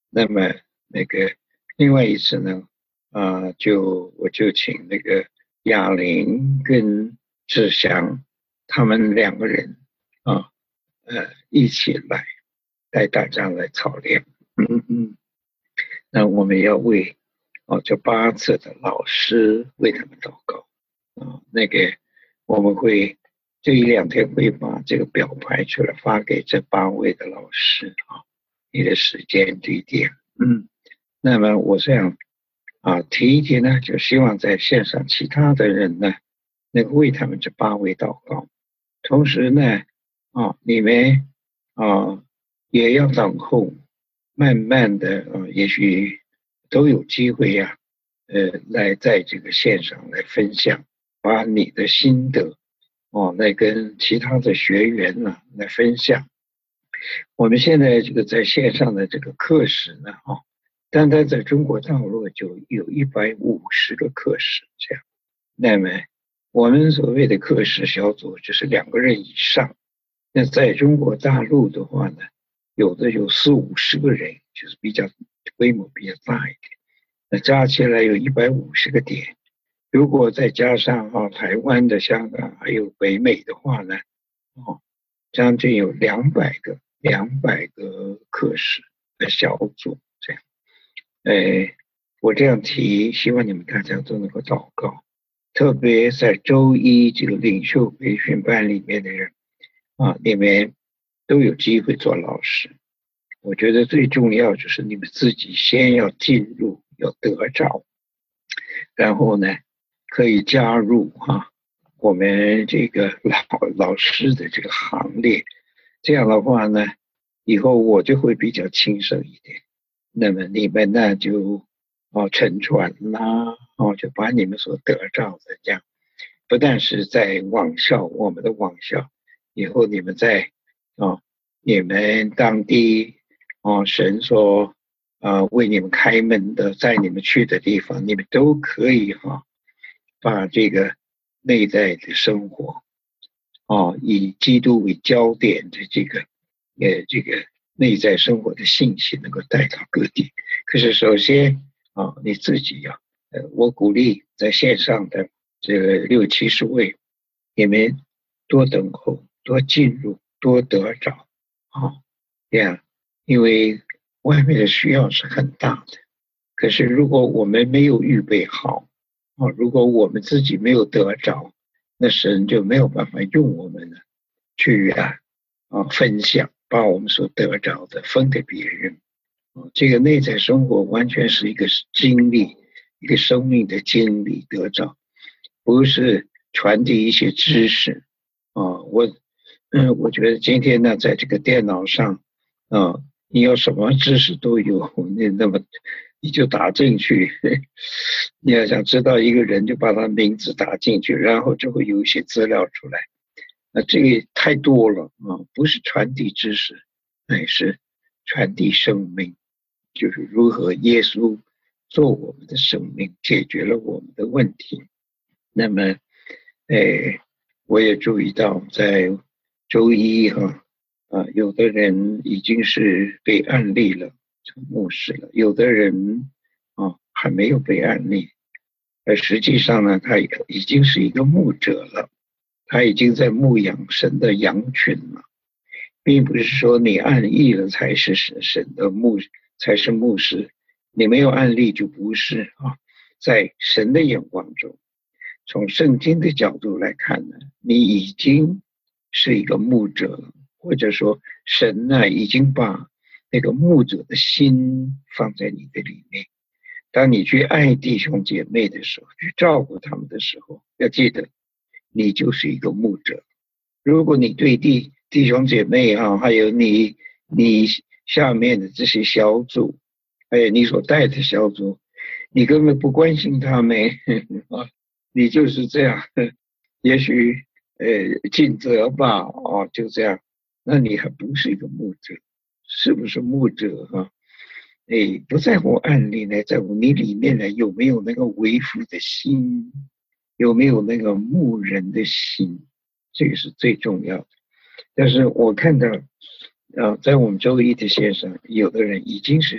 那么那个另外一次呢，啊、呃，就我就请那个哑铃跟志祥他们两个人啊，呃，一起来带大家来操练。嗯嗯，那我们要为哦这八次的老师为他们祷告啊，那个我们会这一两天会把这个表排出来发给这八位的老师啊，你的时间地点，嗯。那么我这样啊提一提呢，就希望在线上其他的人呢，能够为他们这八位祷告。同时呢，啊你们啊也要等候，慢慢的啊，也许都有机会呀、呃，来在这个线上来分享，把你的心得哦，来跟其他的学员呢来分享。我们现在这个在线上的这个课时呢，啊，单单在中国大陆就有一百五十个课时这样。那么我们所谓的课时小组就是两个人以上。那在中国大陆的话呢，有的有四五十个人，就是比较规模比较大一点。那加起来有一百五十个点。如果再加上啊台湾的、香港还有北美的话呢，哦，将近有两百个两百个课时的小组这样。呃，我这样提，希望你们大家都能够祷告，特别在周一这个领袖培训班里面的人啊，你们都有机会做老师。我觉得最重要就是你们自己先要进入，要得着，然后呢，可以加入哈、啊、我们这个老老师的这个行列。这样的话呢，以后我就会比较轻松一点。那么你们呢就哦乘船啦，哦就把你们所得到的这样，不但是在网校，我们的网校，以后你们在哦你们当地哦神所啊、呃、为你们开门的，在你们去的地方，你们都可以哈、哦、把这个内在的生活哦以基督为焦点的这个呃这个内在生活的信息能够带到各地。可是首先啊你自己呀、啊，呃我鼓励在线上的这个六七十位，你们多等候，多进入，多得着啊，这样，因为外面的需要是很大的。可是如果我们没有预备好啊，如果我们自己没有得着，那神就没有办法用我们呢去啊啊分享，把我们所得着的分给别人。啊，这个内在生活完全是一个经历，一个生命的经历得着，不是传递一些知识。啊，我嗯，我觉得今天呢，在这个电脑上啊，你要什么知识都有，那那么你就打进去。你要想知道一个人，就把他名字打进去，然后就会有一些资料出来。那这个太多了啊，不是传递知识，乃是传递生命，就是如何耶稣做我们的生命，解决了我们的问题。那么，哎，我也注意到在周一哈啊，有的人已经是被案例了，成牧师了，有的人啊还没有被案例，而实际上呢，他也已经是一个牧者了，他已经在牧养神的羊群了，并不是说你案例了才是神神的牧，才是牧师，你没有案例就不是啊，在神的眼光中。从圣经的角度来看呢，你已经是一个牧者了，或者说神呢已经把那个牧者的心放在你的里面。当你去爱弟兄姐妹的时候，去照顾他们的时候，要记得你就是一个牧者。如果你对弟弟兄姐妹啊，还有你你下面的这些小组，还有你所带的小组，你根本不关心他们啊，你就是这样，也许呃尽责吧，哦，就这样，那你还不是一个牧者，是不是牧者哈、啊？哎，不在乎案例呢，在乎你里面呢有没有那个为父的心，有没有那个牧人的心，这个是最重要的。但是我看到，呃，在我们周一的线上，有的人已经是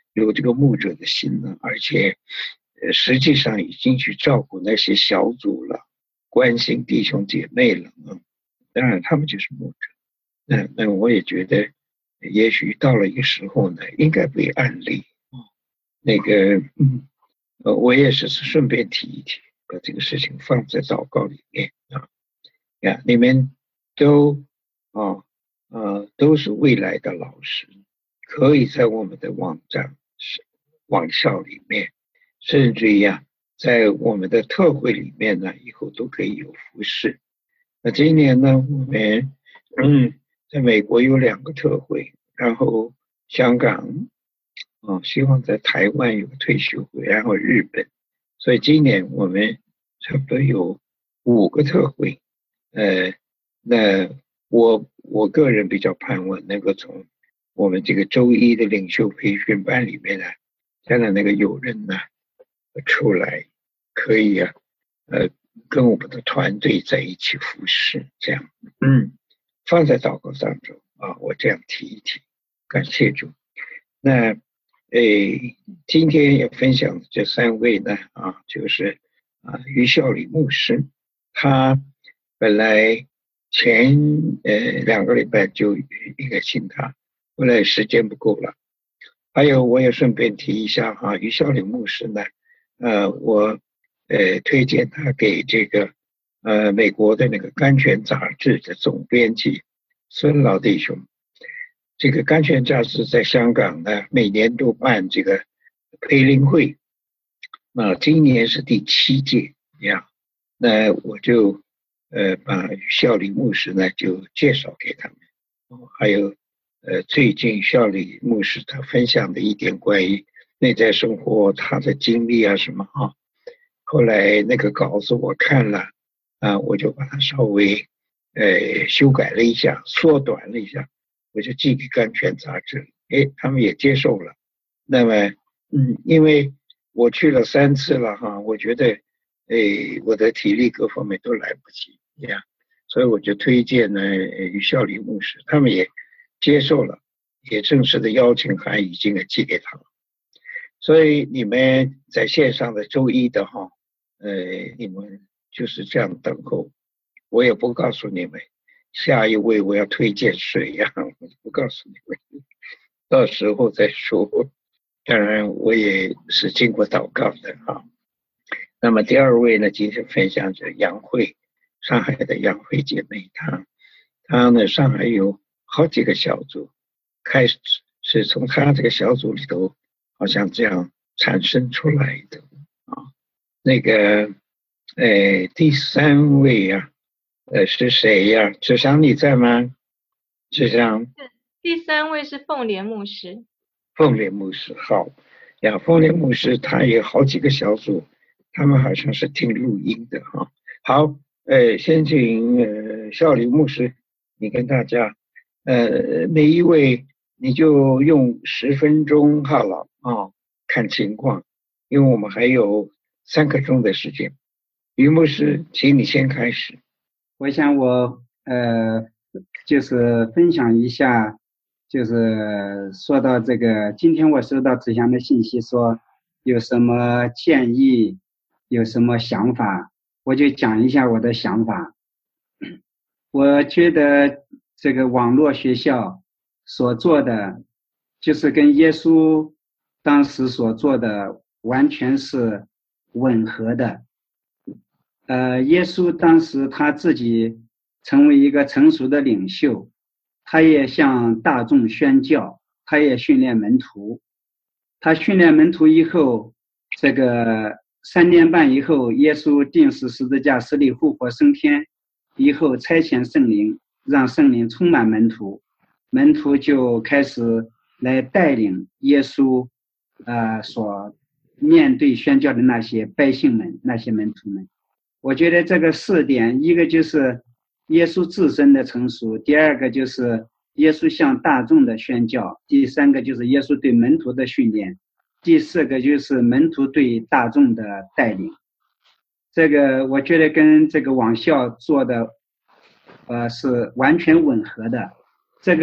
有这个牧者的心呢，而且呃实际上已经去照顾那些小组了，关心弟兄姐妹了啊。当然他们就是牧者。那那我也觉得，也许到了一个时候呢，应该被案例啊。那个嗯，呃，我也是顺便提一提，把这个事情放在祷告里面啊。呀，你们都啊呃都是未来的老师，可以在我们的网站、网校里面，甚至于呀，在我们的特会里面呢，以后都可以有服饰。那今年呢，我们嗯，在美国有两个特会，然后香港啊，希望在台湾有个退休会，然后日本，所以今年我们差不多有五个特会。呃，那我我个人比较盼望能够从我们这个周一的领袖培训班里面呢，看到那个有人呢出来，可以啊，呃，跟我们的团队在一起服侍，这样，嗯，放在祷告当中啊，我这样提一提，感谢主。那，诶，今天也分享这三位呢，啊，就是啊，于孝礼牧师，他本来前呃两个礼拜就应该请他，后来时间不够了。还有，我也顺便提一下哈，于孝礼牧师呢，呃，我呃推荐他给这个呃美国的那个甘泉杂志的总编辑孙老弟兄。这个甘泉杂志在香港呢，每年都办这个培灵会，那今年是第七届呀。那我就呃把孝礼牧师呢就介绍给他们，还有呃最近孝礼牧师他分享的一点关于内在生活他的经历啊什么啊，后来那个稿子我看了啊，我就把它稍微呃修改了一下，缩短了一下。我就寄给甘泉杂志，哎，他们也接受了。那么，嗯，因为我去了三次了哈，我觉得，哎，我的体力各方面都来不及呀，所以我就推荐呢于孝礼牧师，他们也接受了，也正式的邀请函已经寄给他了。所以你们在线上的周一的哈，呃，你们就是这样等候，我也不告诉你们。下一位我要推荐谁呀、啊？我不告诉你们，到时候再说。当然，我也是经过祷告的啊。那么第二位呢，今天分享着杨慧，上海的杨慧姐妹，她她呢，上海有好几个小组，开始是从她这个小组里头，好像这样产生出来的啊。那个，呃，第三位呀、啊。呃，是谁呀？志祥你在吗？志祥。 第三位是凤莲牧师。 凤莲牧师，好呀。凤莲牧师他有好几个小组，他们好像是听录音的哈。好，呃，先请呃孝礼牧师，你跟大家，呃，每一位你就用十分钟好了啊，看情况，因为我们还有三刻钟的时间。于牧师，请你先开始。 我想我呃，就是分享一下，就是说到这个，今天我收到志祥的信息说有什么建议，有什么想法，我就讲一下我的想法。我觉得这个网络学校所做的，就是跟耶稣当时所做的完全是吻合的。呃，耶稣当时他自己成为一个成熟的领袖，他也向大众宣教，他也训练门徒。他训练门徒以后，这个三年半以后，耶稣钉死十字架，死里复活升天，以后差遣圣灵，让圣灵充满门徒，门徒就开始来带领耶稣，呃，所面对宣教的那些百姓们，那些门徒们。我觉得这个四点，一个就是耶稣自身的成熟，第二个就是耶稣向大众的宣教，第三个就是耶稣对门徒的训练，第四个就是门徒对大众的带领。这个我觉得跟这个网校做的呃是完全吻合的。这个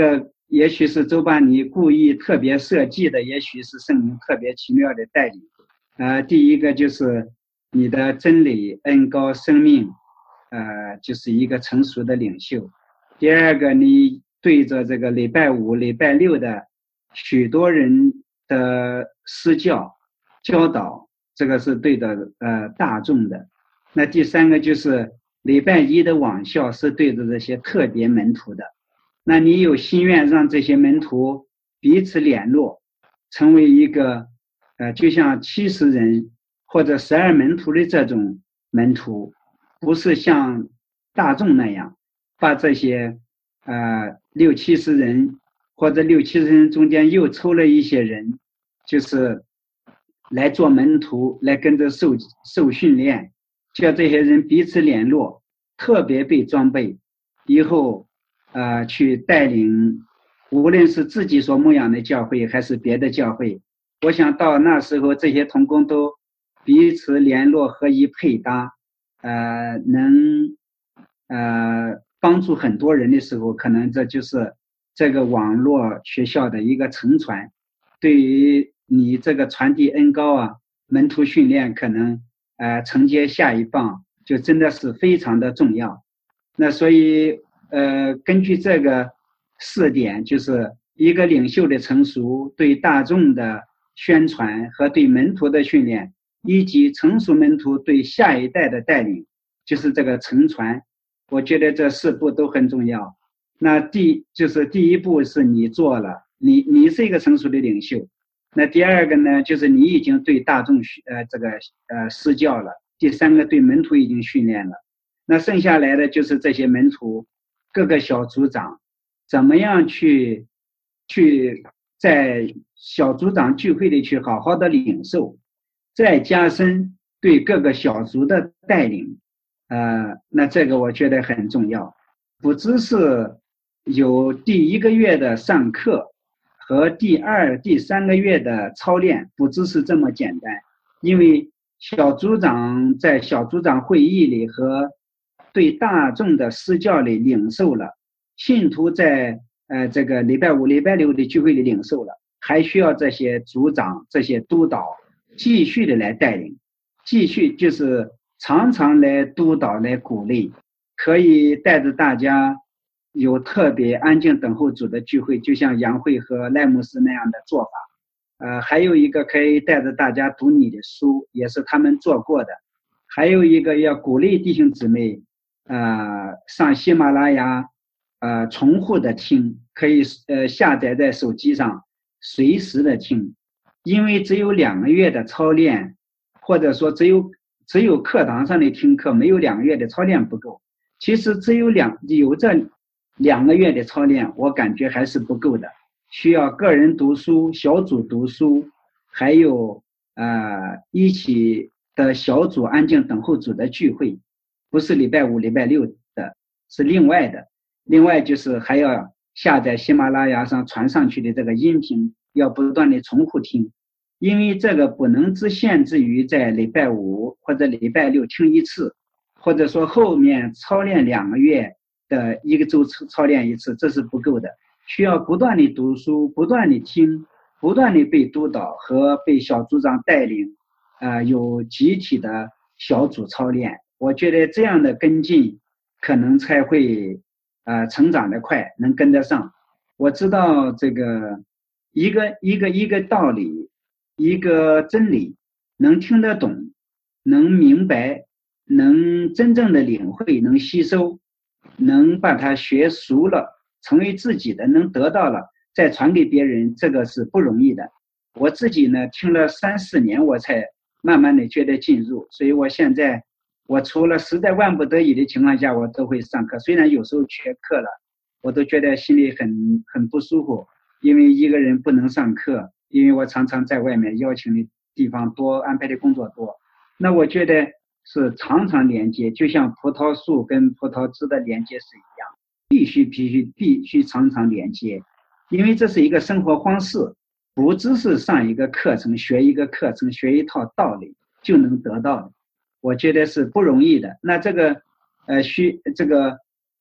也许是周巴尼故意特别设计的，也许是圣灵特别奇妙的带领。呃，第一个就是你的真理、恩高、生命，呃，就是一个成熟的领袖。第二个，你对着这个礼拜五、礼拜六的许多人的施教、教导，这个是对着呃大众的。那第三个就是礼拜一的网校是对着这些特别门徒的。那你有心愿让这些门徒彼此联络，成为一个呃，就像七十人或者十二门徒的这种门徒，不是像大众那样把这些呃六七十人或者六七十人中间又抽了一些人，就是来做门徒，来跟着受受训练，叫这些人彼此联络，特别被装备，以后呃去带领，无论是自己所牧养的教会还是别的教会。我想到那时候这些同工都彼此联络合一配搭，呃，能呃帮助很多人的时候，可能这就是这个网络学校的一个承传，对于你这个传递恩膏啊，门徒训练可能呃承接下一棒，就真的是非常的重要。那所以呃根据这个四点，就是一个领袖的成熟，对大众的宣传和对门徒的训练，以及成熟门徒对下一代的带领，就是这个承传。我觉得这四步都很重要。那第就是第一步是你做了，你你是一个成熟的领袖。那第二个呢，就是你已经对大众呃这个呃施教了。第三个对门徒已经训练了。那剩下来的就是这些门徒各个小组长怎么样去去在小组长聚会里去好好的领受，再加深对各个小组的带领。呃，那这个我觉得很重要，不只是有第一个月的上课和第二、第三个月的操练，不只是这么简单。因为小组长在小组长会议里和对大众的施教里领受了，信徒在呃这个礼拜五、礼拜六的聚会里领受了，还需要这些组长、这些督导继续的来带领，继续就是常常来督导、来鼓励，可以带着大家有特别安静等候主的聚会，就像杨会和赖牧师那样的做法。呃，还有一个可以带着大家读你的书，也是他们做过的。还有一个要鼓励弟兄姊妹，呃，上喜马拉雅，呃，重复的听，可以呃下载在手机上，随时的听。因为只有两个月的操练，或者说只有只有课堂上的听课，没有两个月的操练不够。其实只有两有这两个月的操练，我感觉还是不够的。需要个人读书、小组读书，还有呃一起的小组安静等候主的聚会，不是礼拜五、礼拜六的，是另外的。另外就是还要下载喜马拉雅上传上去的这个音频，要不断的重复听，因为这个不能只限制于在礼拜五或者礼拜六听一次，或者说后面操练两个月的一个周操练一次，这是不够的。需要不断的读书，不断的听，不断的被督导和被小组长带领，呃，有集体的小组操练。我觉得这样的跟进可能才会呃成长得快，能跟得上。我知道这个一个一个一个道理，一个真理，能听得懂，能明白，能真正的领会，能吸收，能把它学熟了，成为自己的，能得到了，再传给别人，这个是不容易的。我自己呢，听了三四年，我才慢慢的觉得进入。所以我现在，我除了实在万不得已的情况下，我都会上课。虽然有时候缺课了，我都觉得心里很很不舒服，因为一个人不能上课，因为我常常在外面邀请的地方多，安排的工作多。那我觉得是常常连接，就像葡萄树跟葡萄枝的连接是一样。必须必须必须常常连接，因为这是一个生活方式，不只是上一个课程、学一个课程、学一套道理就能得到的，我觉得是不容易的。那这个呃需这个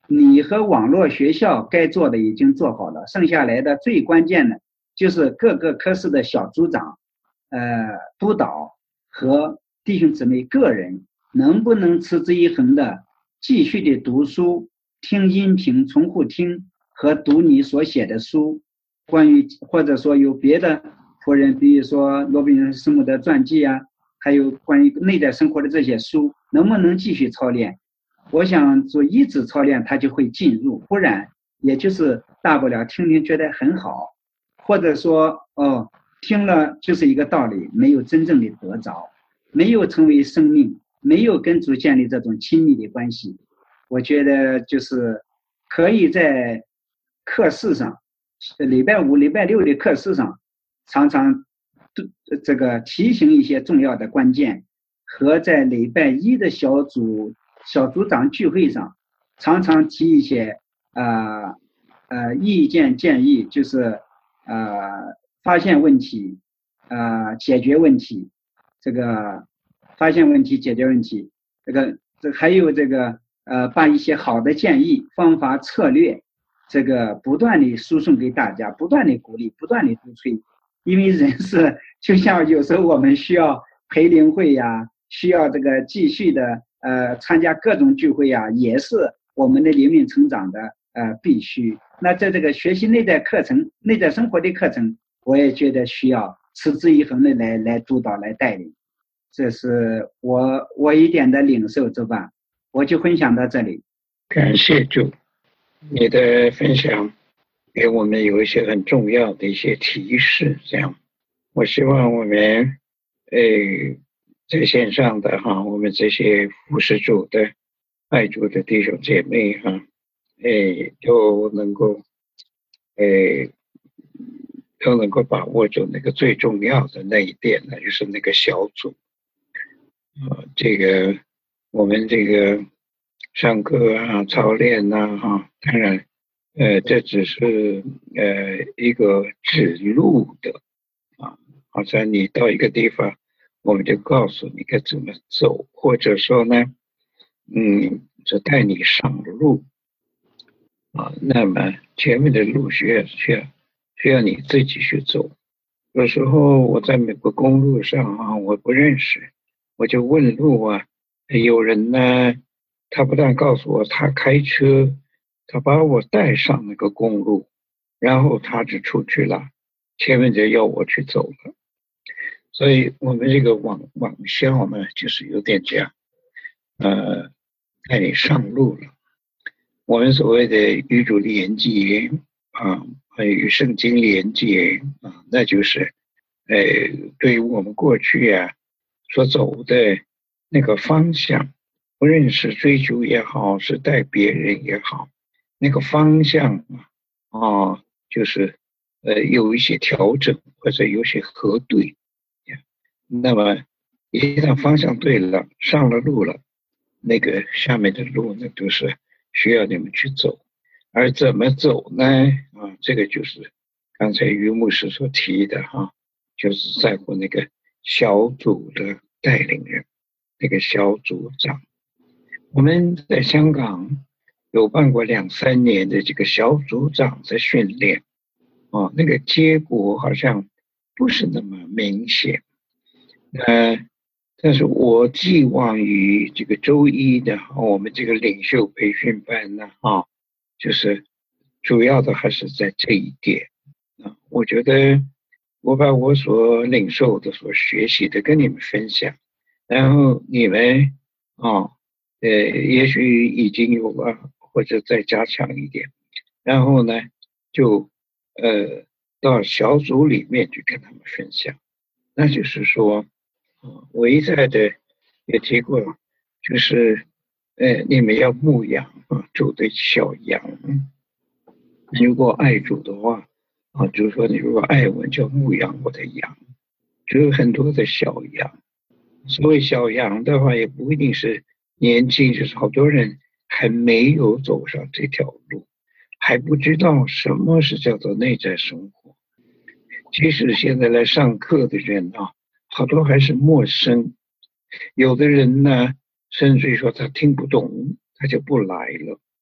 你和网络学校该做的已经做好了，剩下来的最关键的就是各个科室的小组长、呃督导和弟兄姊妹个人能不能持之以恒的继续的读书、听音频、重复听和读你所写的书，关于或者说有别的仆人，比如说罗宾汉师母的传记啊，还有关于内在生活的这些书，能不能继续操练？我想做一直操练，他就会进入，不然也就是大不了听听觉得很好，或者说哦听了就是一个道理，没有真正的得着，没有成为生命，没有跟主建立这种亲密的关系。我觉得就是可以在课室上，礼拜五、礼拜六的课室上，常常这个提醒一些重要的关键，和在礼拜一的小组小组长聚会上，常常提一些呃呃意见建议，就是呃发现问题，呃解决问题，这个发现问题解决问题，这个这还有这个呃把一些好的建议、方法、策略，这个不断的输送给大家，不断的鼓励，不断的鼓吹。因为人是就像有时候我们需要陪灵会呀，需要这个继续的呃参加各种聚会呀，也是我们的灵命成长的呃必须。那在这个学习内在课程、内在生活的课程，我也觉得需要持之以恒的来来督导、来带领。这是我我一点的领受之吧，我就分享到这里。 感谢主，你的分享给我们有一些很重要的一些提示。这样，我希望我们诶在线上的哈，我们这些服侍主的爱主的弟兄姐妹哈，诶都能够诶都能够把握住那个最重要的那一点呢，就是那个小组。啊，这个我们这个上课啊、操练呐，哈，当然，呃，这只是呃一个指路的啊，好像你到一个地方，我们就告诉你该怎么走，或者说呢，嗯，就带你上路啊。那么前面的路需要需要需要你自己去走。有时候我在美国公路上啊，我不认识。我就问路啊，有人呢，他不但告诉我他开车，他把我带上那个公路，然后他就出去了，前面就要我去走了。所以我们这个网网校呢，就是有点这样，呃，带你上路了。我们所谓的与主连接啊，还有与圣经连接啊，那就是，呃，对于我们过去啊。所走的那个方向，不论是追求也好，是带别人也好，那个方向啊，就是呃有一些调整或者有些核对。那么一旦方向对了，上了路了，那个下面的路呢，都是需要你们去走。而怎么走呢？啊，这个就是刚才于牧师所提的哈，就是在乎那个小组的带领人，那个小组长。我们在香港有办过两三年的这个小组长的训练，哦，那个结果好像不是那么明显。呃，但是我寄望于这个周一的我们这个领袖培训班呢，啊，就是主要的还是在这一点啊。我觉得我把我所领受的、所学习的跟你们分享，然后你们啊，呃，也许已经有了，或者再加强一点，然后呢，就呃到小组里面去跟他们分享。那就是说。我一再的也提过，就是呃，你们要牧养啊，主的小羊。如果爱主的话啊，就是说你如果爱我，就牧养我的羊，就有很多的小羊。所谓小羊的话，也不一定是年轻，就是好多人还没有走上这条路，还不知道什么是叫做内在生活。即使现在来上课的人啊，好多还是陌生，有的人呢，甚至于说他听不懂，他就不来了。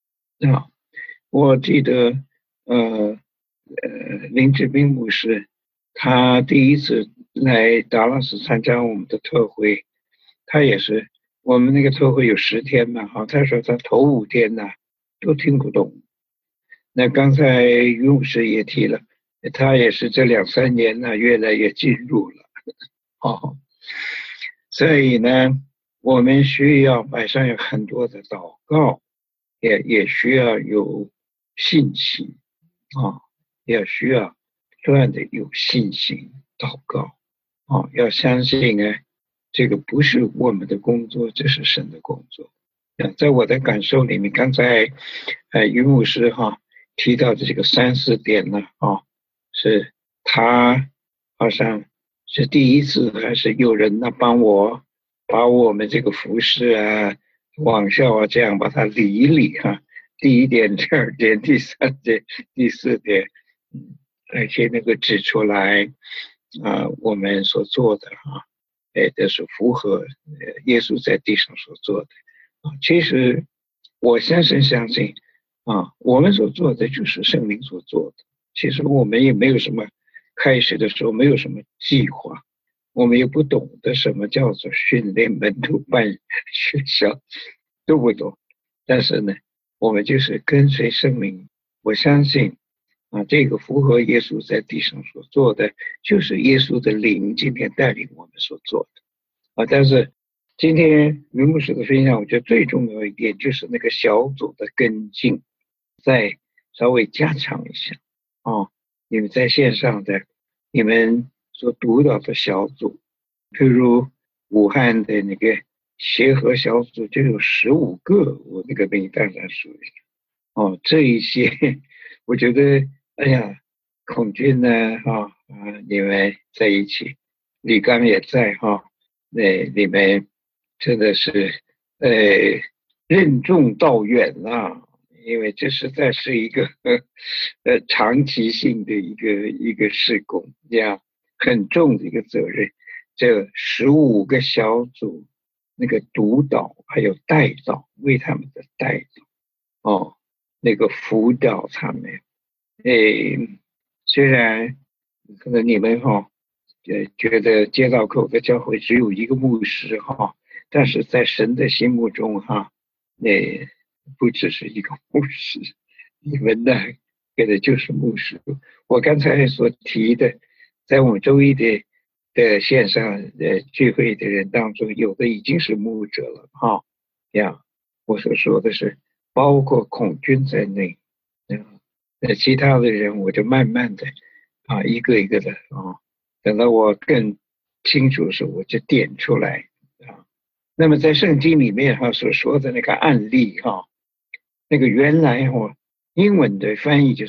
啊，我记得呃呃林志斌牧师他第一次来达拉斯参加我们的特会，他也是我们那个特会有十天嘛，哈，他说他头五天呢都听不懂。那刚才于牧师也提了，他也是这两三年呢越来越进入了，哦，所以呢，我们需要晚上有很多的祷告，也也需要有信心啊，也需要不断的有信心祷告啊，要相信呢，这个不是我们的工作，这是神的工作。在我的感受里面，刚才呃于牧师哈提到的这个三四点呢啊，是他好像是第一次，还是有人呢帮我把我们这个服饰啊、网校啊这样把它理一理哈、啊。第一点、第二点、第三点、第四点，嗯，而且能够指出来啊、呃，我们所做的哈，哎，都是符合呃耶稣在地上所做的。其实我深深相信啊，我们所做的就是圣灵所做的。其实我们也没有什么，开始的时候没有什么计划，我们也不懂得什么叫做训练门徒办学校，都不懂。但是呢，我们就是跟随圣灵。我相信啊，这个符合耶稣在地上所做的，就是耶稣的灵今天带领我们所做的啊。但是今天于牧师的分享，我觉得最重要一点就是那个小组的跟进，再稍微加强一下啊。你们在线上的，你们所督导的小组，譬如武汉的那个协和小组就有十五个，我那个名单上数一下哦。这一些，我觉得，哎呀，孔俊呢，哈啊，你们在一起，李刚也在哈，那你们。真的是，呃，任重道远啊，因为这实在是一个呃长期性的一个一个事工，这样很重的一个责任。这十五个小组那个督导还有带导，为他们的带导哦，那个辅导他们。诶，虽然可能你们哈、哦，呃，觉得街道口的教会只有一个牧师哈、哦。但是在神的心目中哈，那不只是一个牧师，你们呢给的就是牧师。我刚才所提的，在我们周一的的线上的聚会的人当中，有的已经是牧者了哈。呀，我所说的是包括孔军在内，那其他的人我就慢慢的啊一个一个的啊，等到我更清楚的时候，我就点出来啊。那么在圣经里面哈所说的那个案例哈，那个原来哈英文的翻译就是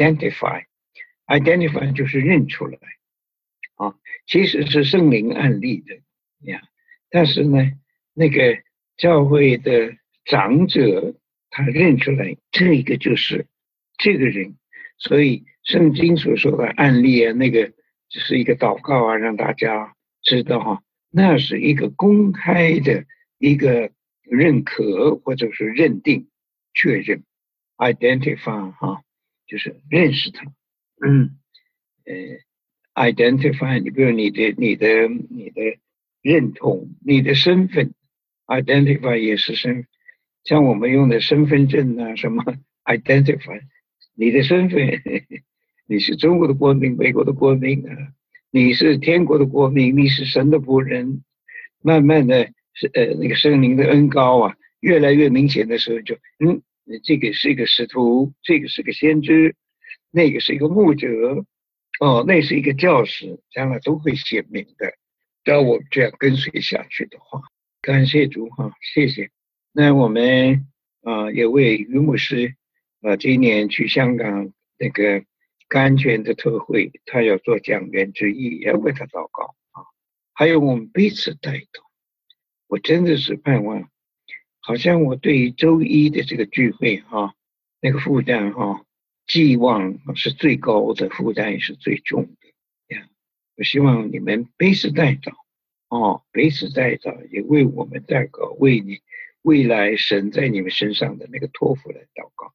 identify，identify 就是认出来啊，其实是圣灵案例的呀。但是呢，那个教会的长者他认出来这个就是这个人，所以圣经所说的案例啊，那个只是一个祷告啊，让大家知道哈。那是一个公开的一个认可或者是认定、确认 ，identify 哈，就是认识他。嗯，呃 ，identify， 你比如你的、你的、你的认同、你的身份 ，identify 也是身，像我们用的身份证啊什么 identify， 你的身份，你是中国的国民、美国的国民啊。你是天国的国民，你是神的仆人，慢慢的，是呃那个圣灵的恩膏啊，越来越明显的时候就，嗯，这个是一个使徒，这个是个先知，那个是一个牧者，哦，那是一个教师，将来都会显明的。只要我们这样跟随下去的话，感谢主哈，谢谢。那我们啊、呃、也为于牧师啊、呃、今年去香港那个。甘泉的特会，他要做讲员之一，也要为他祷告啊。还有我们彼此带祷，我真的是盼望，好像我对于周一的这个聚会哈、啊，那个负担哈，寄望是最高的，负担也是最重的呀。我希望你们彼此带祷哦，彼此带祷，也为我们带祷，为你未来神在你们身上的那个托付来祷告。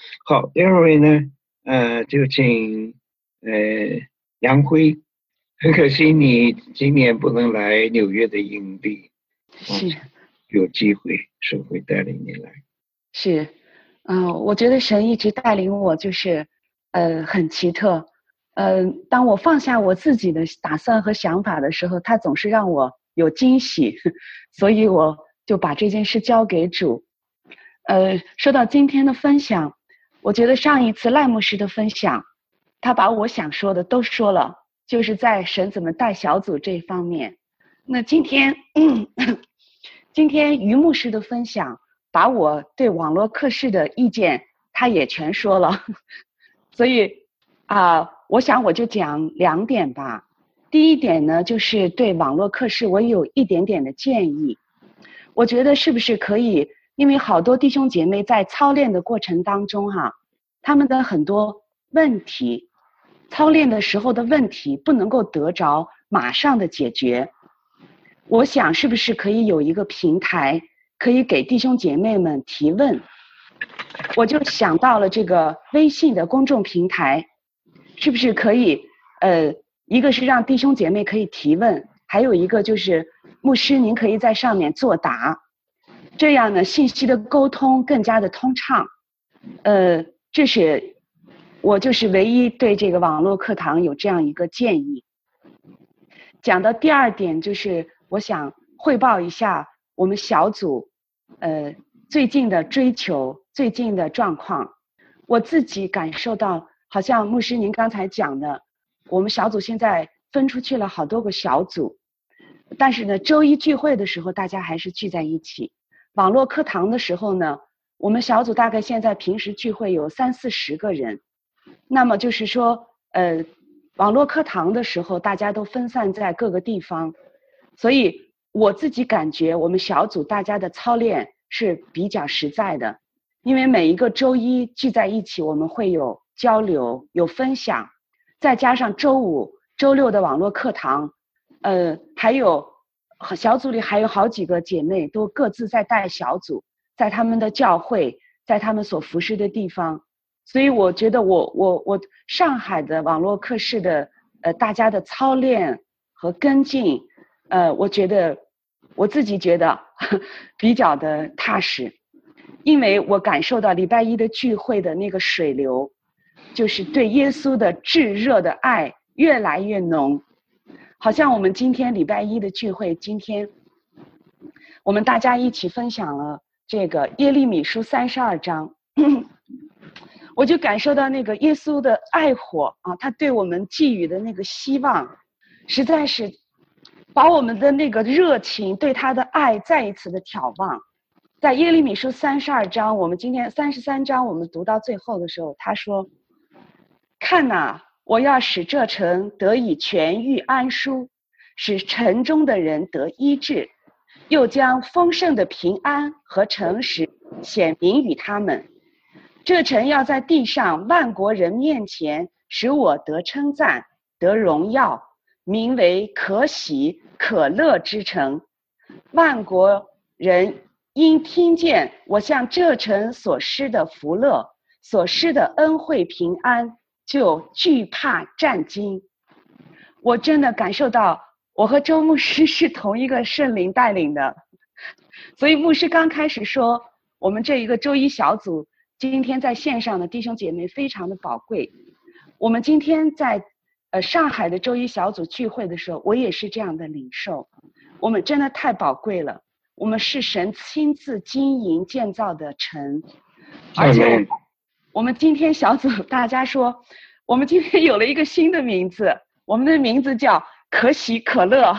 好，第二位呢，呃，就请呃杨辉。很可惜你今年不能来纽约的营地， 是有机会神会带领你来。 是，嗯、呃，我觉得神一直带领我，就是呃很奇特。呃，当我放下我自己的打算和想法的时候，他总是让我有惊喜，所以我就把这件事交给主。呃，说到今天的分享，我觉得上一次赖牧师的分享，他把我想说的都说了，就是在神怎么带小组这一方面。那今天，嗯、今天于牧师的分享，把我对网络课室的意见，他也全说了。所以啊、呃，我想我就讲两点吧。第一点呢，就是对网络课室我有一点点的建议。我觉得是不是可以，因为好多弟兄姐妹在操练的过程当中哈、啊，他们的很多问题，操练的时候的问题不能够得着马上的解决。我想是不是可以有一个平台，可以给弟兄姐妹们提问。我就想到了这个微信的公众平台，是不是可以呃，一个是让弟兄姐妹可以提问，还有一个就是牧师您可以在上面作答，这样呢信息的沟通更加的通畅。呃，这是我就是唯一对这个网络课堂有这样一个建议。讲到第二点，就是我想汇报一下我们小组呃最近的追求，最近的状况。我自己感受到，好像牧师您刚才讲的，我们小组现在分出去了好多个小组，但是呢周一聚会的时候大家还是聚在一起。网络课堂的时候呢，我们小组大概现在平时聚会有三四十个人，那么就是说呃网络课堂的时候大家都分散在各个地方，所以我自己感觉我们小组大家的操练是比较实在的，因为每一个周一聚在一起，我们会有交流有分享，再加上周五周六的网络课堂，呃还有小组里还有好几个姐妹都各自在带小组，在他们的教会，在他们所服侍的地方。所以我觉得我我我上海的网络课室的呃大家的操练和跟进，呃我觉得我自己觉得呵比较的踏实，因为我感受到礼拜一的聚会的那个水流，就是对耶稣的炙热的爱越来越浓。好像我们今天礼拜一的聚会，今天我们大家一起分享了这个耶利米书三十二章。我就感受到那个耶稣的爱火啊，他对我们寄予的那个希望，实在是把我们的那个热情对他的爱再一次的挑旺。在耶利米书三十二章，我们今天三十三章我们读到最后的时候，他说：看哪、啊，我要使这城得以痊愈安舒，使城中的人得医治，又将丰盛的平安和诚实显明于他们。这城要在地上万国人面前使我得称赞，得荣耀，名为可喜可乐之城。万国人因听见我向这城所施的福乐，所施的恩惠平安，就惧怕战惊。我真的感受到我和周牧师是同一个圣灵带领的，所以牧师刚开始说我们这一个周一小组今天在线上的弟兄姐妹非常的宝贵。我们今天在呃上海的周一小组聚会的时候，我也是这样的领受，我们真的太宝贵了，我们是神亲自经营建造的城。而且我们今天小组大家说我们今天有了一个新的名字，我们的名字叫可喜可乐。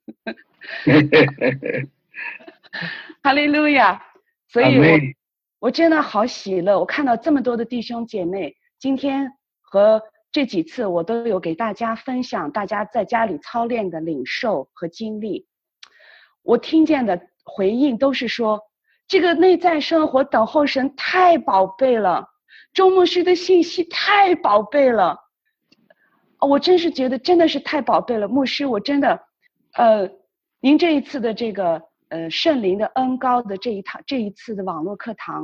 哈利路亚。所以我我真的好喜乐，我看到这么多的弟兄姐妹，今天和这几次我都有给大家分享大家在家里操练的领受和经历。我听见的回应都是说，这个内在生活等候神太宝贝了，周牧师的信息太宝贝了，我真是觉得真的是太宝贝了。牧师，我真的呃您这一次的这个呃圣灵的恩膏的这一堂这一次的网络课堂，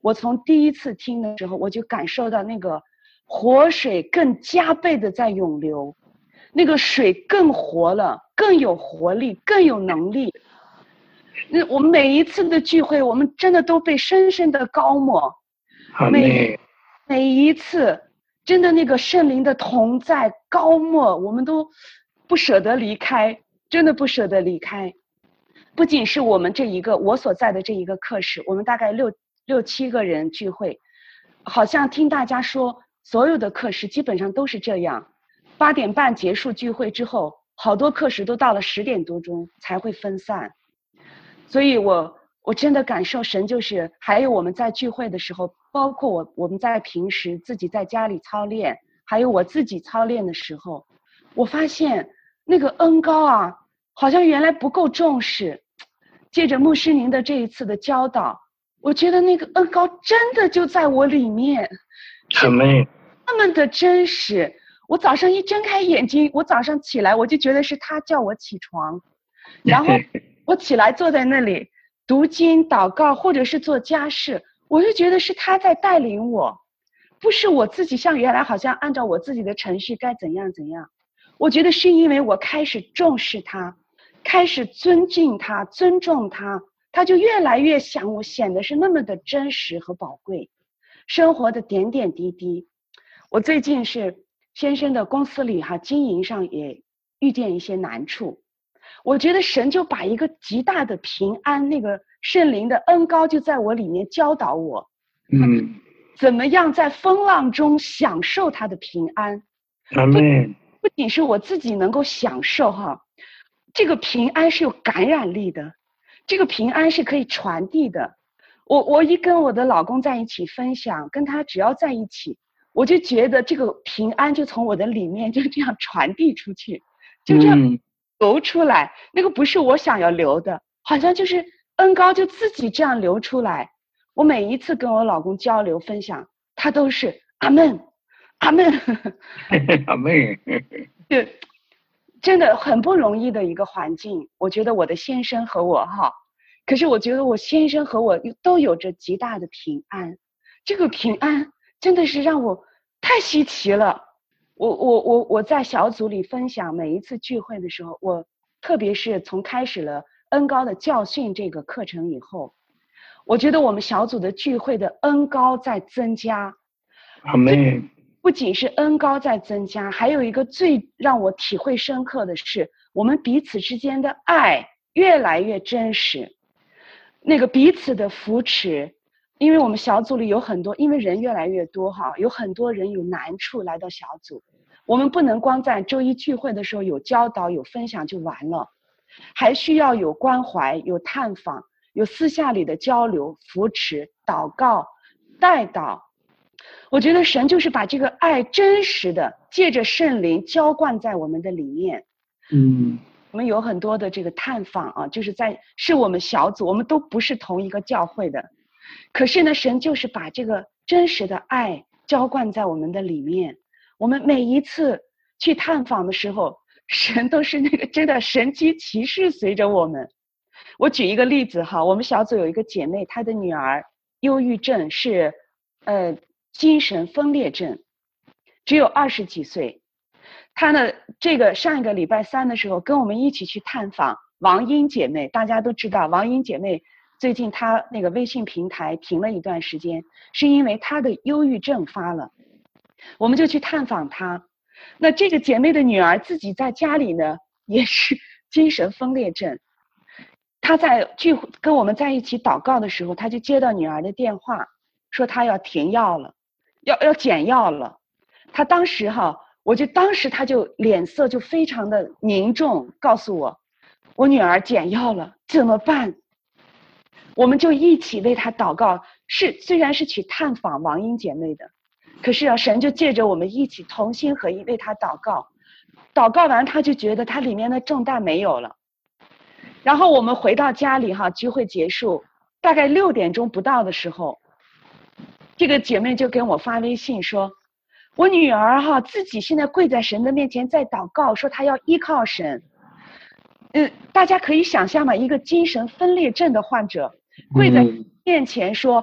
我从第一次听的时候，我就感受到那个活水更加倍的在涌流，那个水更活了，更有活力，更有能力。那我们每一次的聚会，我们真的都被深深的高抹。每每一次，真的那个圣灵的同在高抹，我们都不舍得离开，真的不舍得离开。不仅是我们这一个我所在的这一个课室，我们大概六六七个人聚会，好像听大家说，所有的课室基本上都是这样，八点半结束聚会之后，好多课室都到了十点多钟才会分散。所以我我真的感受神就是，还有我们在聚会的时候，包括我我们在平时自己在家里操练，还有我自己操练的时候，我发现那个恩膏啊，好像原来不够重视。借着牧师您的这一次的教导，我觉得那个恩膏真的就在我里面， 是那么的真实。我早上一睁开眼睛，我早上起来我就觉得是他叫我起床，然后我起来坐在那里读经祷告或者是做家事，我就觉得是他在带领我，不是我自己像原来好像按照我自己的程序该怎样怎样。我觉得是因为我开始重视他，开始尊敬他，尊重他，他就越来越想我显得是那么的真实和宝贵，生活的点点滴滴。我最近是先生的公司里哈，经营上也遇见一些难处，我觉得神就把一个极大的平安，那个圣灵的恩膏就在我里面教导我， 嗯， 怎么样在风浪中享受他的平安。 阿们。 不仅是我自己能够享受哈，这个平安是有感染力的，这个平安是可以传递的。我我一跟我的老公在一起分享，跟他只要在一起，我就觉得这个平安就从我的里面就这样传递出去，就这样流出来。嗯、那个不是我想要流的，好像就是恩膏就自己这样流出来。我每一次跟我老公交流分享，他都是阿们。阿们， 阿们， 对，真的很不容易的一个环境。我觉得我的先生和我哈，可是我觉得我先生和我都有着极大的平安，这个平安真的是让我太稀奇了。我我我我在小组里分享每一次聚会的时候，我特别是从开始了恩膏的教训这个课程以后，我觉得我们小组的聚会的恩膏在增加。 阿们。 不仅是恩膏在增加，还有一个最让我体会深刻的是，我们彼此之间的爱越来越真实，那个彼此的扶持。因为我们小组里有很多，因为人越来越多哈，有很多人有难处来到小组，我们不能光在周一聚会的时候有教导有分享就完了，还需要有关怀，有探访，有私下里的交流、扶持、祷告、代祷。我觉得神就是把这个爱真实的借着圣灵浇灌在我们的里面。 嗯， 我们有很多的这个探访啊，就是在是我们小组，我们都不是同一个教会的，可是呢，神就是把这个真实的爱浇灌在我们的里面。我们每一次去探访的时候，神都是那个真的神迹奇事随着我们。我举一个例子哈，我们小组有一个姐妹，她的女儿忧郁症是呃。精神分裂症，只有二十几岁。她呢，这个上一个礼拜三的时候，跟我们一起去探访王英姐妹。大家都知道，王英姐妹最近她那个微信平台停了一段时间，是因为她的忧郁症发了。我们就去探访她。那这个姐妹的女儿自己在家里呢，也是精神分裂症。她在聚跟我们在一起祷告的时候，她就接到女儿的电话，说她要停药了。要要减药了，他当时哈，我就当时他就脸色就非常的凝重，告诉我，我女儿减药了，怎么办？我们就一起为他祷告。是虽然是去探访王英姐妹的，可是啊，神就借着我们一起同心合意为他祷告。祷告完，他就觉得他里面的重担没有了。然后我们回到家里哈，聚会结束，大概六点钟不到的时候。这个姐妹就跟我发微信说，我女儿哈自己现在跪在神的面前在祷告，说她要依靠神。嗯，大家可以想象嘛，一个精神分裂症的患者跪在面前说，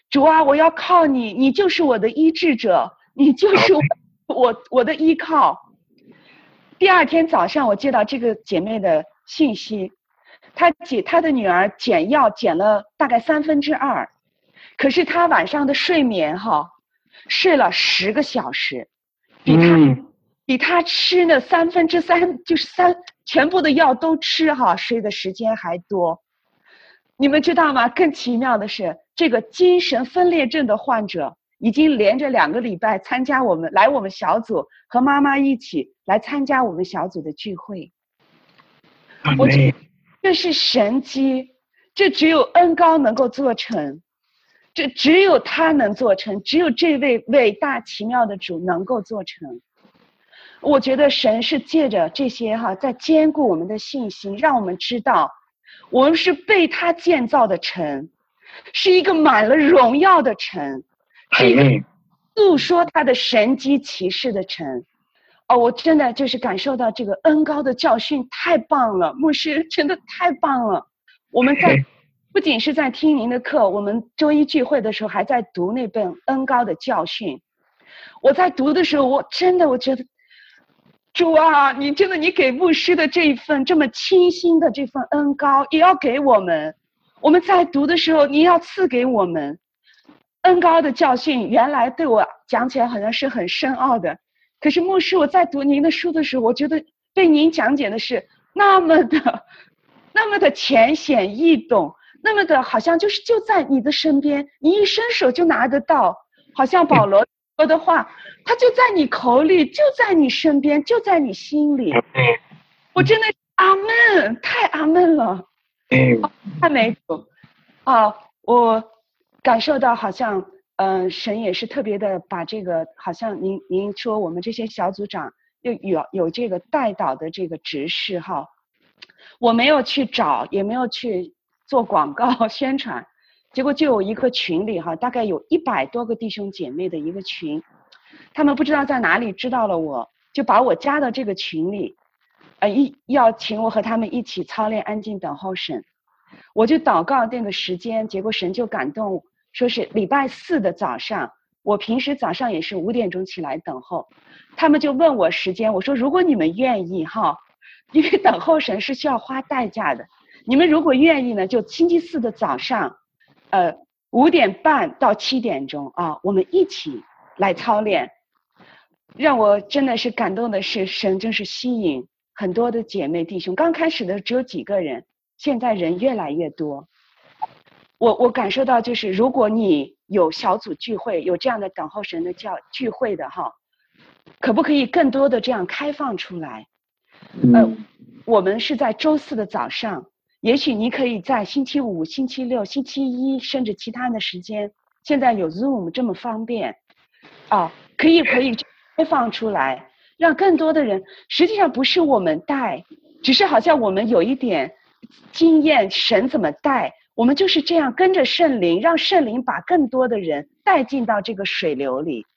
主啊，我要靠你，你就是我的医治者，你就是我我我的依靠。第二天早上，我接到这个姐妹的信息，她姐她的女儿减药减了大概三分之二，可是她晚上的睡眠哈，睡了十个小时，比她、嗯、比她吃的三分之三就是三全部的药都吃哈，睡的时间还多。你们知道吗？更奇妙的是，这个精神分裂症的患者已经连着两个礼拜参加我们来我们小组，和妈妈一起来参加我们小组的聚会。我觉得这是神迹，这只有恩膏能够做成，这只有他能做成，只有这位伟大奇妙的主能够做成。我觉得神是借着这些哈，在坚固我们的信心，让我们知道我们是被他建造的城，是一个满了荣耀的城，是一个诉说他的神迹奇事的城。哦，我真的就是感受到这个恩膏的教训太棒了，牧师真的太棒了。我们在不仅是在听您的课，我们周一聚会的时候还在读那本恩膏的教训。我在读的时候，我真的我觉得主啊，你真的你给牧师的这一份这么清新的这份恩膏也要给我们。我们在读的时候你要赐给我们恩膏的教训，原来对我讲起来好像是很深奥的，可是牧师我在读您的书的时候，我觉得被您讲解的是那么的那么的浅显易懂，那么的好像就是就在你的身边，你一伸手就拿得到，好像保罗说的话，他就在你口里，就在你身边，就在你心里。我真的阿们，太阿们了，哦、太美主啊！我感受到好像嗯、呃，神也是特别的把这个，好像您您说我们这些小组长又有有这个带导的这个指示哈，我没有去找，也没有去做广告宣传，结果就有一个群里哈，大概有一百多个弟兄姐妹的一个群，他们不知道在哪里知道了我，就把我加到这个群里，呃，一要请我和他们一起操练安静等候神。我就祷告那个时间，结果神就感动，说是礼拜四的早上，我平时早上也是五点钟起来等候，他们就问我时间，我说如果你们愿意哈，因为等候神是需要花代价的，你们如果愿意呢，就星期四的早上，呃五点半到七点钟啊，我们一起来操练。让我真的是感动的是，神真是吸引很多的姐妹弟兄，刚开始的只有几个人，现在人越来越多。我我感受到就是，如果你有小组聚会，有这样的等候神的教聚会的哈，可不可以更多的这样开放出来？呃，我们是在周四的早上，也许你可以在星期五、星期六、星期一，甚至其他的时间，现在有 Zoom 这么方便，啊，可以可以开放出来，让更多的人，实际上不是我们带，只是好像我们有一点经验，神怎么带，我们就是这样跟着圣灵，让圣灵把更多的人带进到这个水流里，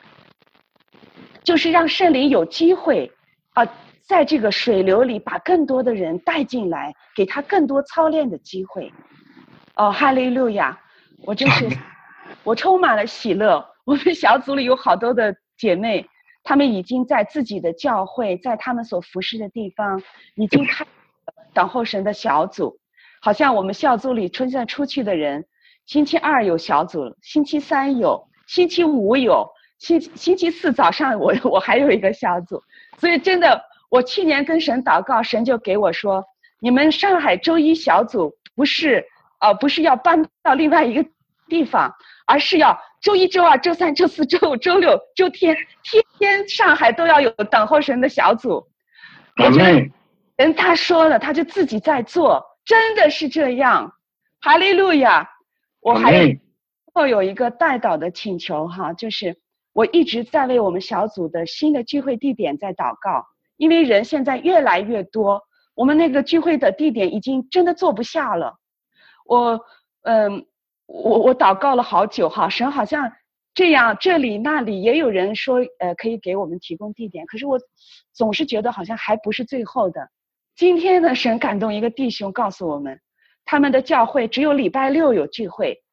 就是让圣灵有机会啊，在这个水流里把更多的人带进来，给他更多操练的机会。哦，哈利路亚！我真是，我充满了喜乐。我们小组里有好多的姐妹，她们已经在自己的教会，在她们所服侍的地方，已经开等候神的小组。好像我们小组里春现出去的人，星期二有小组，星期三有，星期五有，星星期四早上我我还有一个小组。所以真的，我去年跟神祷告，神就给我说，你们上海周一小组不是呃不是要搬到另外一个地方，而是要周一、周二、周三、周四、周五、周六、周天，天天上海都要有等候神的小组。我觉得人他说了，他就自己在做，真的是这样。哈利路亚！我还有后有一个代祷的请求哈，就是我一直在为我们小组的新的聚会地点在祷告，因为人现在越来越多，我们那个聚会的地点已经真的坐不下了。我嗯。我我祷告了好久哈，神好像这样这里那里也有人说呃可以给我们提供地点，可是我总是觉得好像还不是最后的。今天呢，神感动一个弟兄告诉我们，他们的教会只有礼拜六有聚会，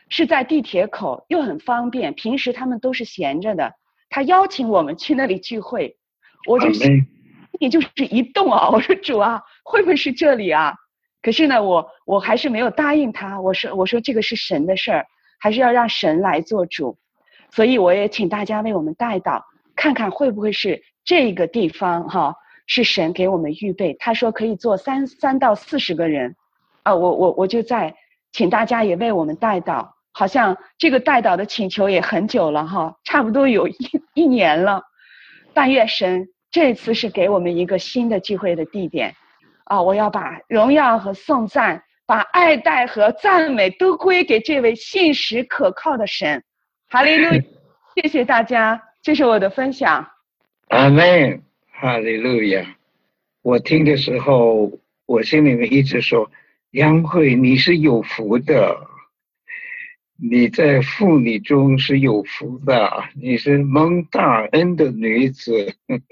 是在地铁口，又很方便，平时他们都是闲着的，他邀请我们去那里聚会，我就心里就是一动啊，我说主啊，会不会是这里啊？可是呢，我我还是没有答应他，我说我说这个是神的事儿，还是要让神来做主，所以我也请大家为我们代祷，看看会不会是这个地方哈，是神给我们预备。他说可以坐三三到四十个人，啊，我我我就在请大家也为我们代祷，好像这个代祷的请求也很久了哈，差不多有一一年了。但愿神这次是给我们一个新的聚会的地点。啊，我要把荣耀和颂赞，把爱戴和赞美都归给这位信实可靠的神。哈利路亚！谢谢大家，这是我的分享。 阿们，哈利路亚！我听的时候，我心里面一直说，杨慧你是有福的，你在妇女中是有福的，你是蒙大恩的女子。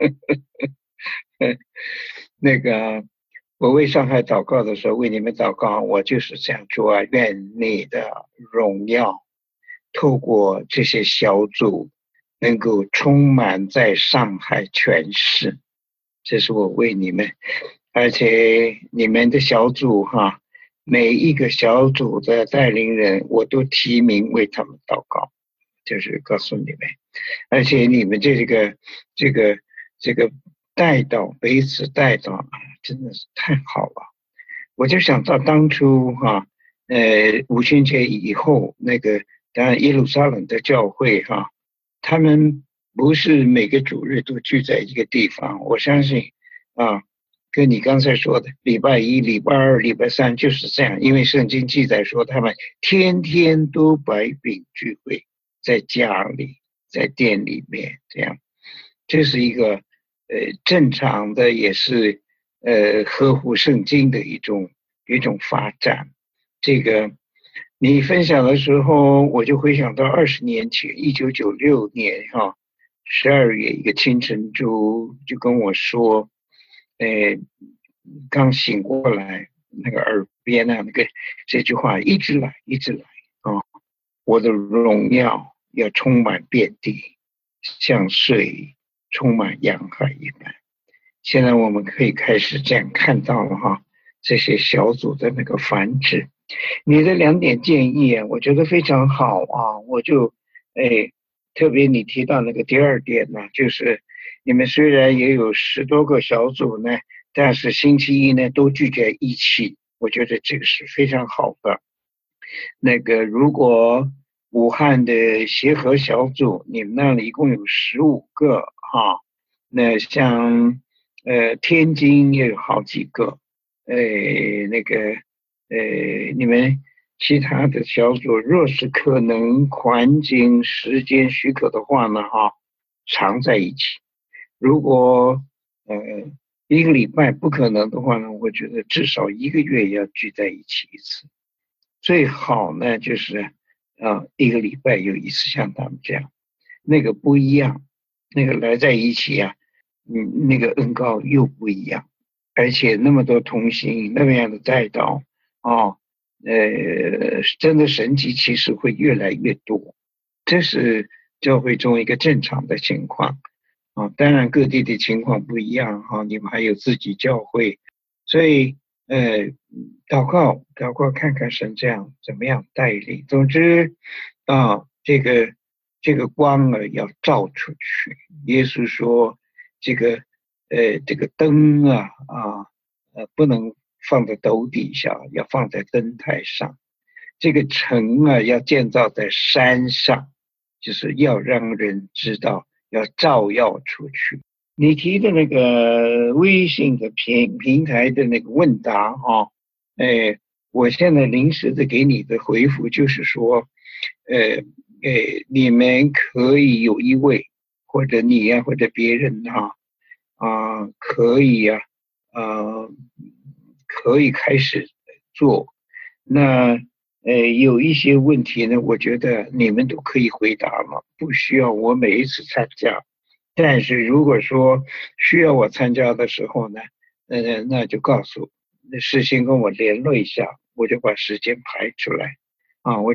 那个我为上海祷告的时候，为你们祷告，我就是这样说啊，愿你的荣耀透过这些小组能够充满在上海全市，这是我为你们，而且你们的小组哈，每一个小组的带领人我都提名为他们祷告，就是告诉你们，而且你们这个这个这个带祷彼此带祷真的是太好了。我就想到当初哈，呃，五旬节以后那个当然耶路撒冷的教会哈，他们不是每个主日都聚在一个地方，我相信啊，跟你刚才说的礼拜一礼拜二礼拜三就是这样，因为圣经记载说他们天天都摆饼聚会，在家里在店里面，这样这是一个呃正常的，也是呃合乎圣经的一种一种发展。这个你分享的时候，我就回想到二十年前一九九六年哈十二月一个清晨就就跟我说，呃刚醒过来，那个耳边啊那个这句话一直来一直来啊，我的荣耀要充满遍地，像水充满洋海一般。现在我们可以开始这样看到了哈，这些小组的那个繁殖。你的两点建议啊，我觉得非常好啊，我就哎，特别你提到那个第二点呢，就是你们虽然也有十多个小组呢，但是星期一呢都聚在一起，我觉得这个是非常好的。那个如果武汉的协和小组，你们那里一共有十五个哈，那像呃天津也有好几个，呃那个呃你们其他的小组，若是可能环境时间许可的话呢哈，常在一起。如果呃一个礼拜不可能的话呢，我觉得至少一个月要聚在一起一次，最好呢就是啊一个礼拜有一次，像他们这样，那个不一样，那个来在一起啊，嗯，那个恩膏又不一样，而且那么多同心，那么样的带导啊，呃，真的神迹其实会越来越多，这是教会中一个正常的情况啊。当然各地的情况不一样哈，你们还有自己教会，所以呃，祷告祷告看看神这样怎么样带领。总之啊，这个这个光啊要照出去。耶稣说这个呃这个灯啊啊呃不能放在斗底下，要放在灯台上。这个城啊要建造在山上，就是要让人知道，要照耀出去。你提的那个微信的平平台的那个问答哈，哎，我现在临时的给你的回复就是说，呃呃，你们可以有一位或者你呀、啊、或者别人哈啊、呃、可以呀、啊、呃可以开始做。那呃有一些问题呢，我觉得你们都可以回答了，不需要我每一次参加。但是如果说需要我参加的时候呢，呃，那就告诉事先跟我联络一下，我就把时间排出来啊，我就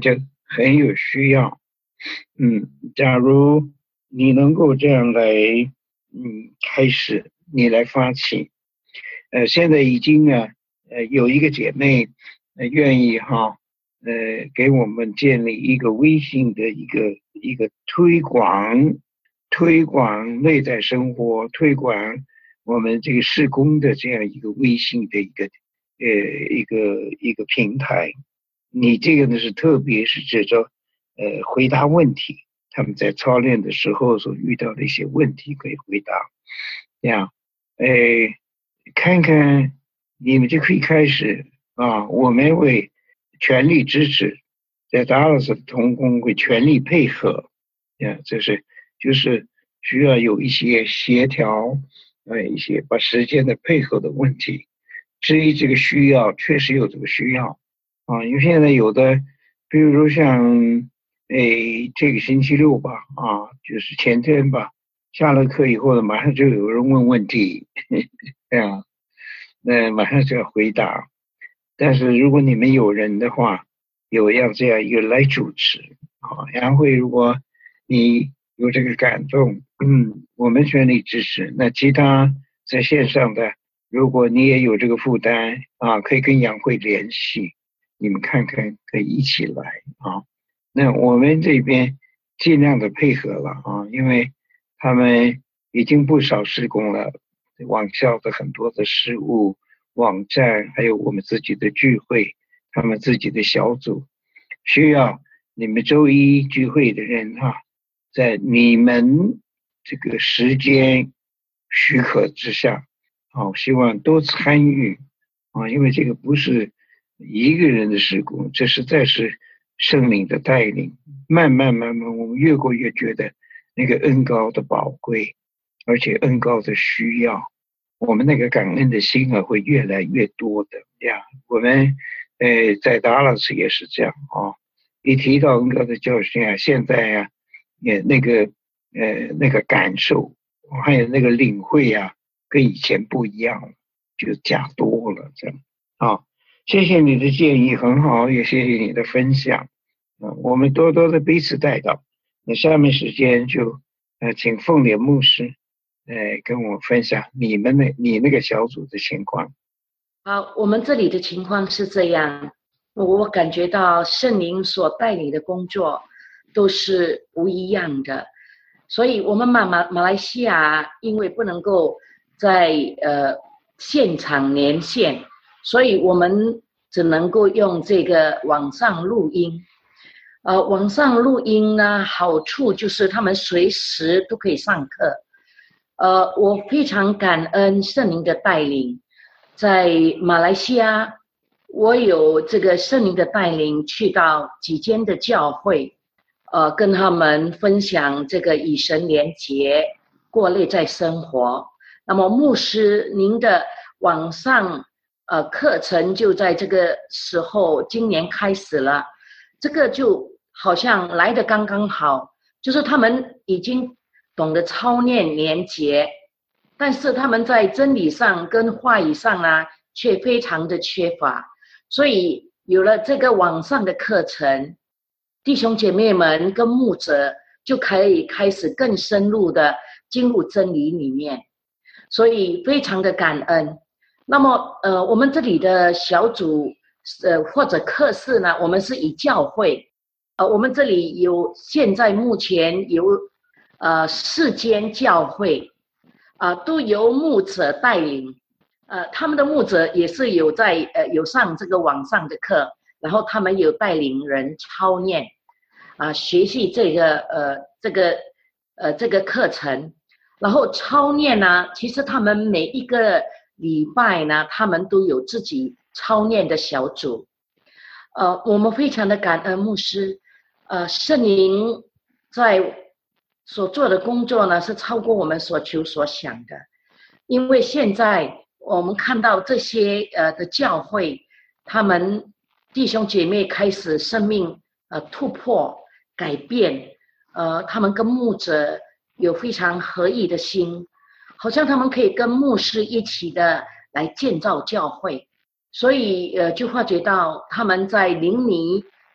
很有需要。嗯，假如你能够这样来，嗯，开始，你来发起，呃，现在已经啊，呃，有一个姐妹，呃，愿意哈，呃，给我们建立一个微信的一个一个推广，推广内在生活，推广我们这个事工的这样一个微信的一个，呃，一个一个平台。你这个呢是特别是这种，呃，回答问题，他们在操练的时候所遇到的一些问题可以回答，这样，哎，看看你们就可以开始啊，我们会全力支持，在达拉斯的同工会全力配合，呀，这是就是需要有一些协调，呃，一些把时间的配合的问题。至于这个需要，确实有这个需要啊，因为现在有的，比如说像，诶，这个星期六吧，啊，就是前天吧，下了课以后呢，马上就有人问问题，这样，那马上就要回答。但是如果你们有人的话，有要这样一个来主持啊，然后如果你有这个感动，嗯，我们全力支持。那其他在线上的，如果你也有这个负担啊，可以跟杨慧联系，你们看看可以一起来啊。那我们这边尽量的配合了啊，因为他们已经不少施工了，网校的很多的事务网站，还有我们自己的聚会，他们自己的小组，需要你们周一聚会的人哈、啊，在你们这个时间许可之下，好、啊，希望多参与啊，因为这个不是一个人的事工，这实在是圣灵的带领，慢慢慢慢，我们越过越觉得那个恩膏的宝贵，而且恩膏的需要，我们那个感恩的心啊，会越来越多的呀。我们呃在达拉斯也是这样啊，一提到恩膏的教训啊，现在呀、啊，也那个呃那个感受，还有那个领会啊，跟以前不一样了，就加多了这样啊。谢谢你的建议，很好，也谢谢你的分享。嗯，我们多多的彼此带到。那下面时间就呃，请凤莲牧师呃跟我分享你们的你那个小组的情况。 好，我们这里的情况是这样，我感觉到圣灵所带领的工作都是不一样的，所以我们马马马来西亚因为不能够在呃现场连线，所以我们只能够用这个网上录音。呃，网上录音呢，好处就是他们随时都可以上课。呃，我非常感恩圣灵的带领，在马来西亚，我有这个圣灵的带领去到几间的教会，呃，跟他们分享这个与神连结，过内在生活。那么牧师，您的网上呃课程就在这个时候，今年开始了，这个就好像来得刚刚好，就是他们已经懂得操练连结，但是他们在真理上跟话语上呢，却非常的缺乏，所以有了这个网上的课程，弟兄姐妹们跟牧者就可以开始更深入的进入真理里面，所以非常的感恩。那么呃，我们这里的小组呃或者课室呢，我们是以教会，呃，我们这里有现在目前有呃四间教会，啊、呃，都由牧者带领，呃，他们的牧者也是有在呃有上这个网上的课，然后他们有带领人操练，啊、呃，学习这个呃这个呃这个课程，然后操练呢，其实他们每一个礼拜呢，他们都有自己操练的小组，呃，我们非常的感恩牧师，呃，圣灵在所做的工作呢，是超过我们所求所想的。因为现在我们看到这些呃的教会，他们弟兄姐妹开始生命呃突破改变，呃，他们跟牧者有非常合意的心，好像他们可以跟牧师一起的来建造教会，所以呃就发觉到他们在灵里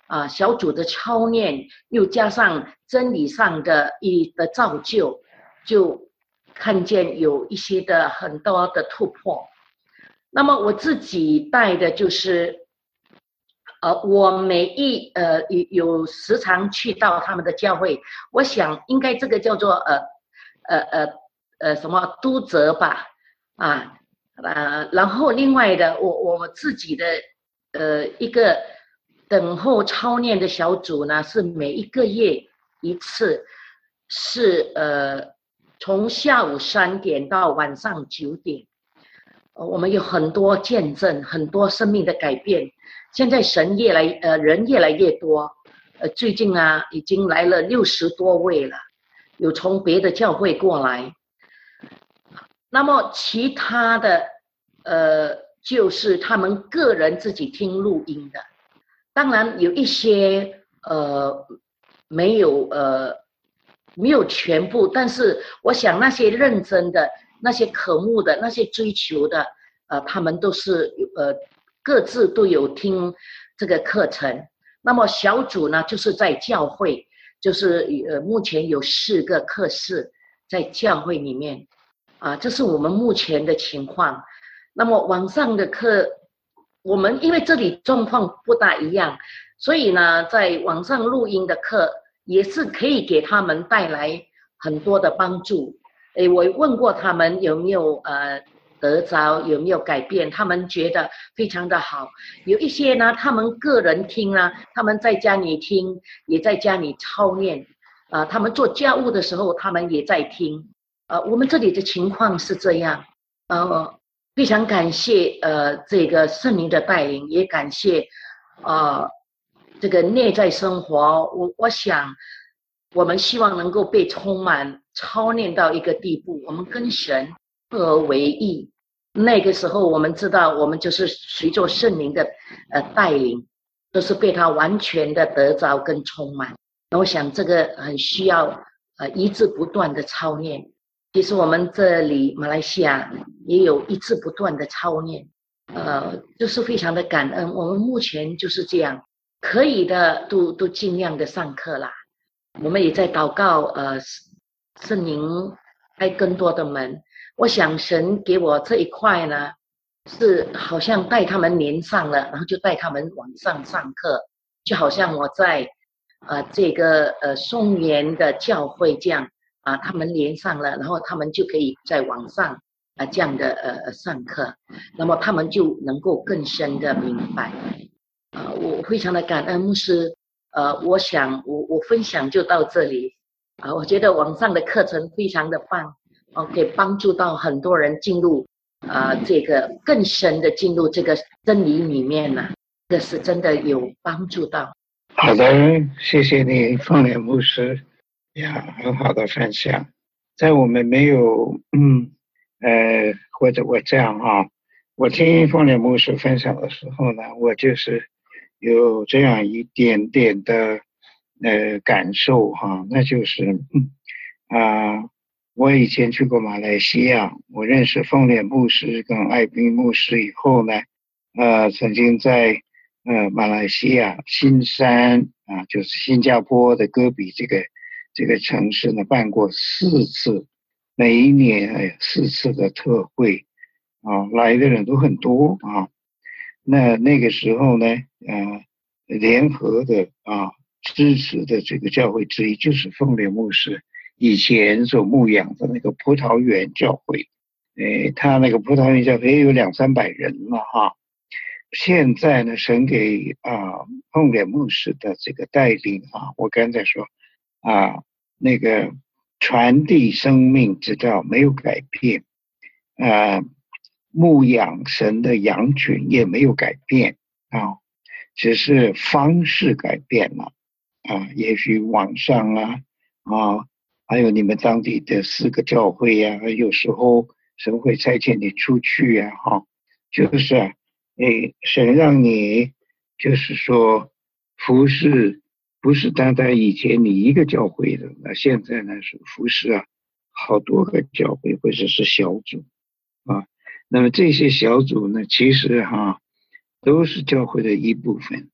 啊小组的操练，又加上真理上的一的造就，就看见有一些的很多的突破。那么我自己带的就是，呃，我每一呃有有时常去到他们的教会，我想应该这个叫做呃呃呃呃什么督责吧，啊呃，然后另外的我我自己的呃一个等候操练的小组呢，是每一个月一次，是呃从下午三点到晚上九点。我们有很多见证，很多生命的改变。现在神越来呃人越来越多，呃最近啊已经来了六十多位了，有从别的教会过来。那么其他的呃就是他们个人自己听录音的，当然有一些呃没有呃没有全部，但是我想那些认真的。那些渴慕的、那些追求的，呃，他们都是呃各自都有听这个课程。那么小组呢，就是在教会，就是呃目前有四个课室在教会里面，啊、呃，这是我们目前的情况。那么网上的课，我们因为这里状况不大一样，所以呢，在网上录音的课也是可以给他们带来很多的帮助。诶，我问过他们有没有呃得着，有没有改变，他们觉得非常的好。有一些呢，他们个人听呢，他们在家里听，也在家里操练，啊、呃，他们做家务的时候，他们也在听。呃，我们这里的情况是这样，呃，非常感谢呃这个圣灵的带领，也感谢呃这个内在生活，我我想。我们希望能够被充满操练到一个地步，我们跟神合而为一。那个时候我们知道我们就是随着圣灵的呃带领，都是被他完全的得着跟充满。那我想这个很需要呃一直不断的操练。其实我们这里马来西亚也有一直不断的操练，呃就是非常的感恩。我们目前就是这样，可以的都都尽量的上课啦。我们也在祷告，呃，圣灵开更多的门。我想神给我这一块呢，是好像带他们连上了，然后就带他们往上上课，就好像我在呃这个呃松原的教会这样啊，他们连上了，然后他们就可以在网上啊这样的呃上课，那么他们就能够更深的明白。啊、呃，我非常的感恩牧师。呃，我想我我分享就到这里啊、呃，我觉得网上的课程非常的棒，哦、呃，可以帮助到很多人进入啊、呃、这个更深的进入这个真理里面呢、啊，这是真的有帮助到。 好的，谢谢你，凤莲牧师呀，很好的分享。在我们没有嗯呃或者我这样啊，我听凤莲牧师分享的时候呢，我就是有这样一点点的呃感受哈，那就是嗯啊、呃，我以前去过马来西亚，我认识凤莲牧师跟艾宾牧师以后呢，呃，曾经在呃马来西亚新山啊，就是新加坡的戈比这个这个城市呢办过四次，每一年哎四次的特会啊，来的人都很多啊。那那个时候呢，呃，联合的啊支持的这个教会之一就是凤莲牧师以前所牧养的那个葡萄园教会，诶，他那个葡萄园教会也有两三百人了哈。现在呢，神给啊凤莲牧师的这个带领啊，我刚才说啊，那个传递生命之道没有改变，啊。牧养神的羊群也没有改变啊，只是方式改变了啊。也许网上啊啊，还有你们当地的四个教会呀、啊，有时候神会差遣你出去呀、啊，哈，就是啊，诶，神让你就是说服侍，不是单单以前你一个教会的，那现在呢是服侍啊好多个教会或者是小组啊。那么这些小组呢，其实哈、啊、都是教会的一部分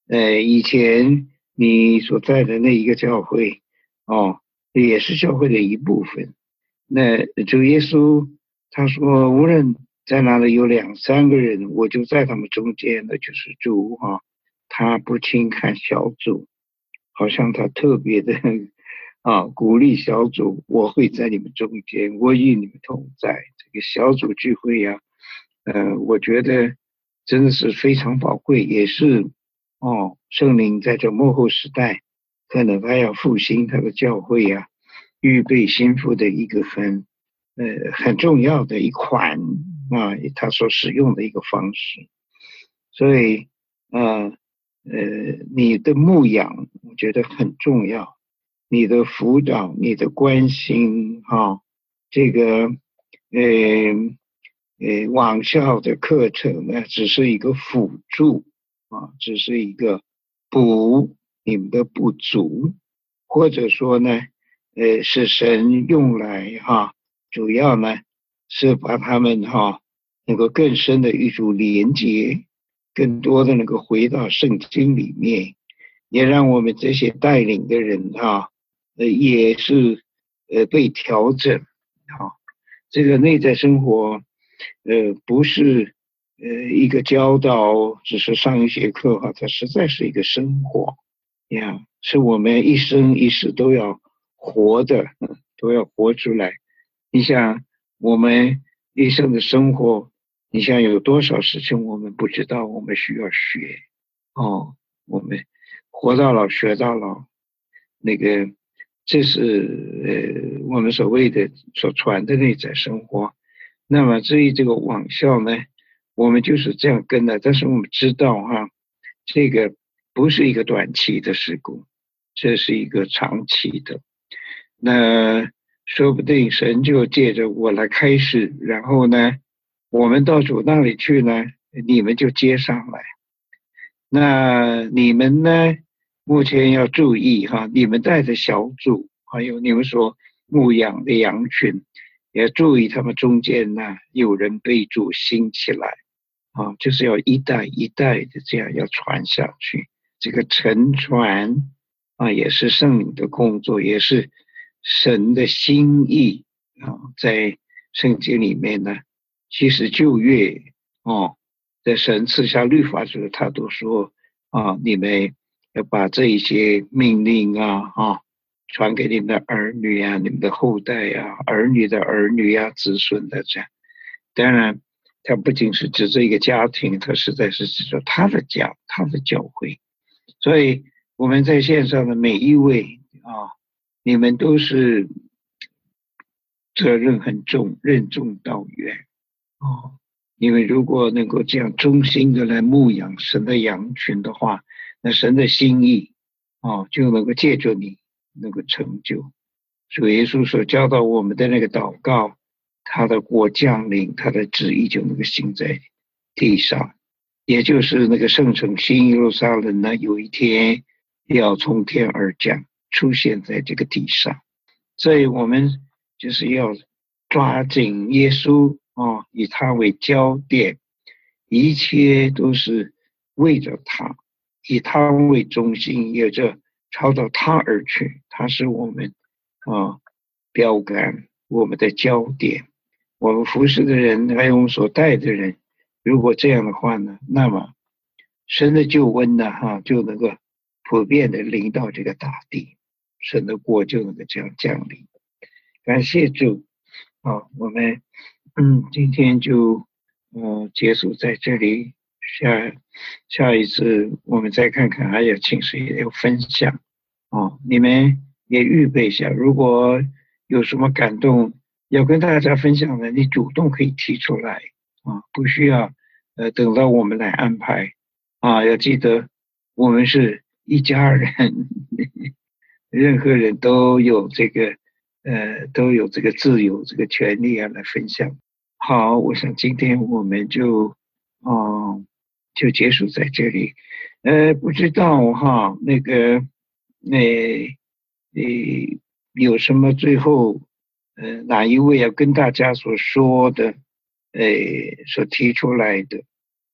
呃，以前你所在的那一个教会，哦，也是教会的一部分。那主耶稣他说，无论在哪里有两三个人，我就在他们中间，那就是主啊，他不轻看小组，好像他特别的啊鼓励小组，我会在你们中间，我与你们同在。这个小组聚会呀、啊，呃，我觉得真的是非常宝贵，也是哦，圣灵在这末后时代，可能他要复兴他的教会呀、啊，预备心腹的一个很呃很重要的一款啊，他所使用的一个方式。所以呃呃，你的牧养我觉得很重要，你的辅导，你的关心啊，这个呃呃网校的课程呢，只是一个辅助啊，只是一个补你们的不足，或者说呢，呃，是神用来哈、啊，主要呢是把他们哈、啊、能够更深的与主连接，更多的能够回到圣经里面，也让我们这些带领的人哈、啊，呃，也是呃被调整哈、啊，这个内在生活，呃，不是呃一个教导，只是上一节课哈，它实在是一个生活呀，是我们一生一世都要活的，都要活出来。你想，我们一生的生活，你想有多少事情我们不知道，我们需要学哦，我们活到老学到老，那个这是呃我们所谓的所传的内在生活。那么至于这个网校呢，我们就是这样跟的，但是我们知道哈，这个不是一个短期的事故，这是一个长期的。那说不定神就借着我来开始，然后呢，我们到主那里去呢，你们就接上来。那你们呢，目前要注意哈，你们带着小组，还有你们所牧养的羊群，也注意他们中间呢有人被主兴起来啊，就是要一代一代的这样要传下去。这个承传啊，也是圣灵的工作，也是神的心意啊，在圣经里面呢，其实旧约哦，在神赐下律法的时候，他都说啊，你们要把这一些命令啊啊传给你们的儿女啊，你们的后代啊，儿女的儿女啊，子孙的这样。当然，它不仅是指这一个家庭，它实在是指着他的家，他的教会。所以我们在线上的每一位啊，你们都是责任很重，任重道远哦。因为如果能够这样忠心的来牧养神的羊群的话，那神的心意哦就能够借着你能够成就。主耶稣所教导我们的那个祷告，他的国降临，他的旨意就能够行在地上。也就是那个圣城新耶路撒冷呢，有一天要从天而降，出现在这个地上。所以我们就是要抓紧耶稣哦，以他为焦点，一切都是为着他，以他为中心，也着朝着他而去。他是我们啊标杆，我们的焦点。我们服侍的人，还有我们所带的人，如果这样的话呢，那么神的救恩呢，哈，就能够普遍的临到这个大地，神的国就能够这样降临。感谢主，好，我们嗯今天就呃结束在这里，下下一次我们再看看还有请谁有分享哦，你们也预备一下，如果有什么感动要跟大家分享的，你主动可以提出来啊，不需要呃等到我们来安排啊，要记得我们是一家人，任何人都有这个呃都有这个自由这个权利啊来分享。好，我想今天我们就嗯、呃、就结束在这里。呃不知道哈那个那呃有什么最后呃哪一位要跟大家所说的呃所提出来的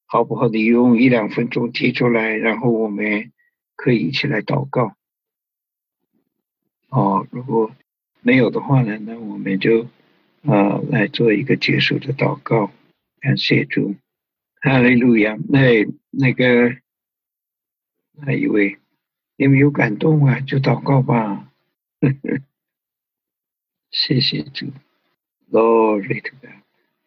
好不好？你用一两分钟提出来，然后我们可以一起来祷告。哦，如果没有的话呢，那我们就呃来做一个结束的祷告。感谢主，哈利路亚。那那个那一位，你们有感动啊，就祷告吧。谢谢主 ，Glory to God。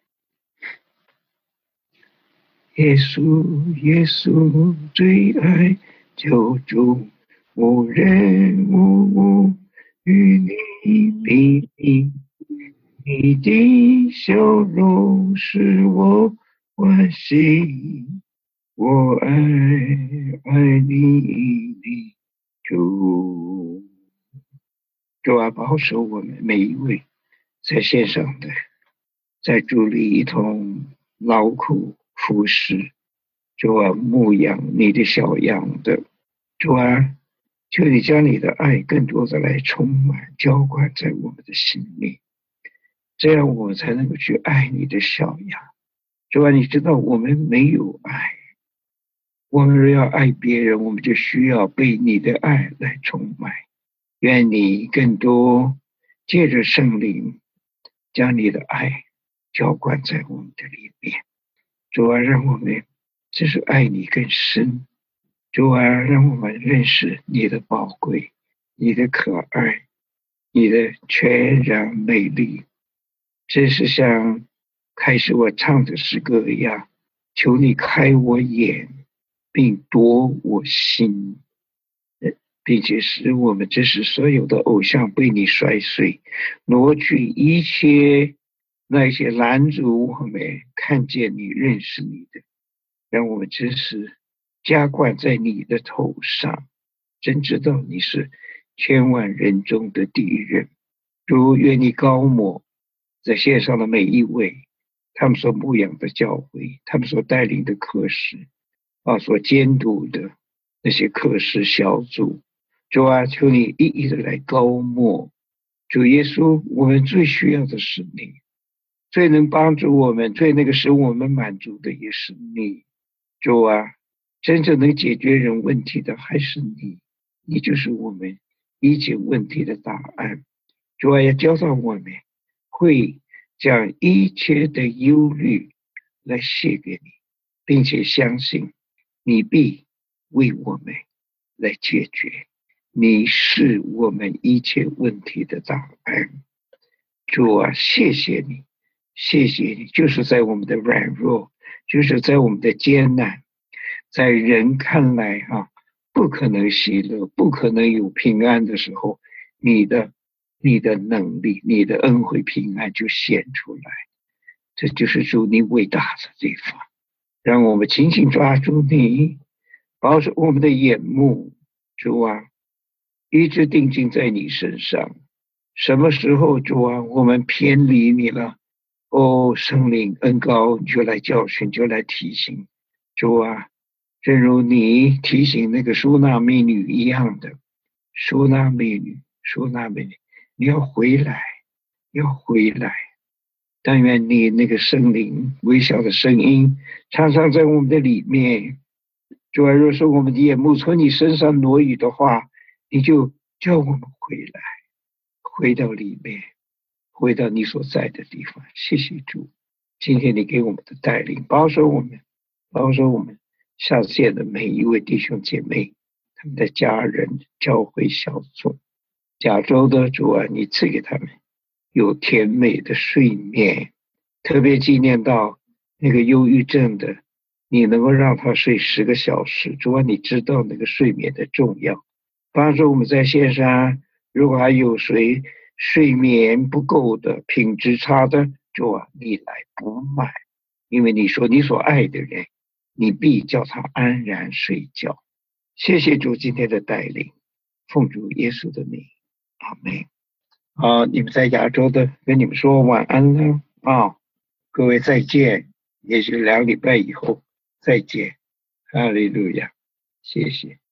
耶稣，耶稣最爱救主，无人无物与你比拟。你的笑容使我欢喜，我爱爱你的主。主啊，保守我们每一位在线上的，在主里一同劳苦服侍，主啊，牧养你的小羊的，主啊，求你将你的爱更多的来充满浇灌在我们的心里，这样我们才能够去爱你的小羊。主啊，你知道我们没有爱，我们若要爱别人，我们就需要被你的爱来充满。愿你更多借着圣灵将你的爱浇灌在我们的里面。主啊，让我们只是爱你更深。主啊，让我们认识你的宝贵，你的可爱，你的全然美丽。真是像开始我唱的诗歌一样，求你开我眼，并夺我心，并且使我们这是所有的偶像被你摔碎，挪去一切那些拦阻我们看见你认识你的，让我们真是加冠在你的头上，真知道你是千万人中的第一人。主，愿你高抹在线上的每一位，他们所牧养的教会，他们所带领的课室啊，所监督的那些课室小组。主啊，求你一一的来高抹。主耶稣，我们最需要的是你，最能帮助我们，最那个使我们满足的也是你。主啊，真正能解决人问题的还是你，你就是我们一切问题的答案。主啊，要教导我们会将一切的忧虑来写给你，并且相信你必为我们来解决，你是我们一切问题的答案。主啊，谢谢你，谢谢你，就是在我们的软弱，就是在我们的艰难，在人看来啊，不可能喜乐，不可能有平安的时候，你的你的能力，你的恩惠平安就显出来。这就是主你伟大的地方，让我们紧紧抓住你，保守我们的眼目。主啊，一直定睛在你身上。什么时候主啊我们偏离你了，哦，圣灵恩膏你就来教训，就来提醒。主啊，正如你提醒那个苏娜美女一样的，苏娜美女苏娜美女你要回来，要回来。但愿你那个圣灵微小的声音常常在我们的里面。主啊，若是我们的眼目从你身上挪移的话，你就叫我们回来，回到里面，回到你所在的地方。谢谢主，今天你给我们的带领，保守我们，保守我们下线的每一位弟兄姐妹，他们的家人、教会小组。加州的主啊，你赐给他们有甜美的睡眠，特别纪念到那个忧郁症的，你能够让他睡十个小时。主啊，你知道那个睡眠的重要，帮助我们在线上，如果还有谁睡眠不够的、品质差的，主啊，你来补满，因为你说你所爱的人，你必叫他安然睡觉。谢谢主今天的带领，奉主耶稣的名，阿们。好，你们在亚洲的跟你们说晚安了啊，各位再见，也许两礼拜以后再见，哈利路亚，谢谢。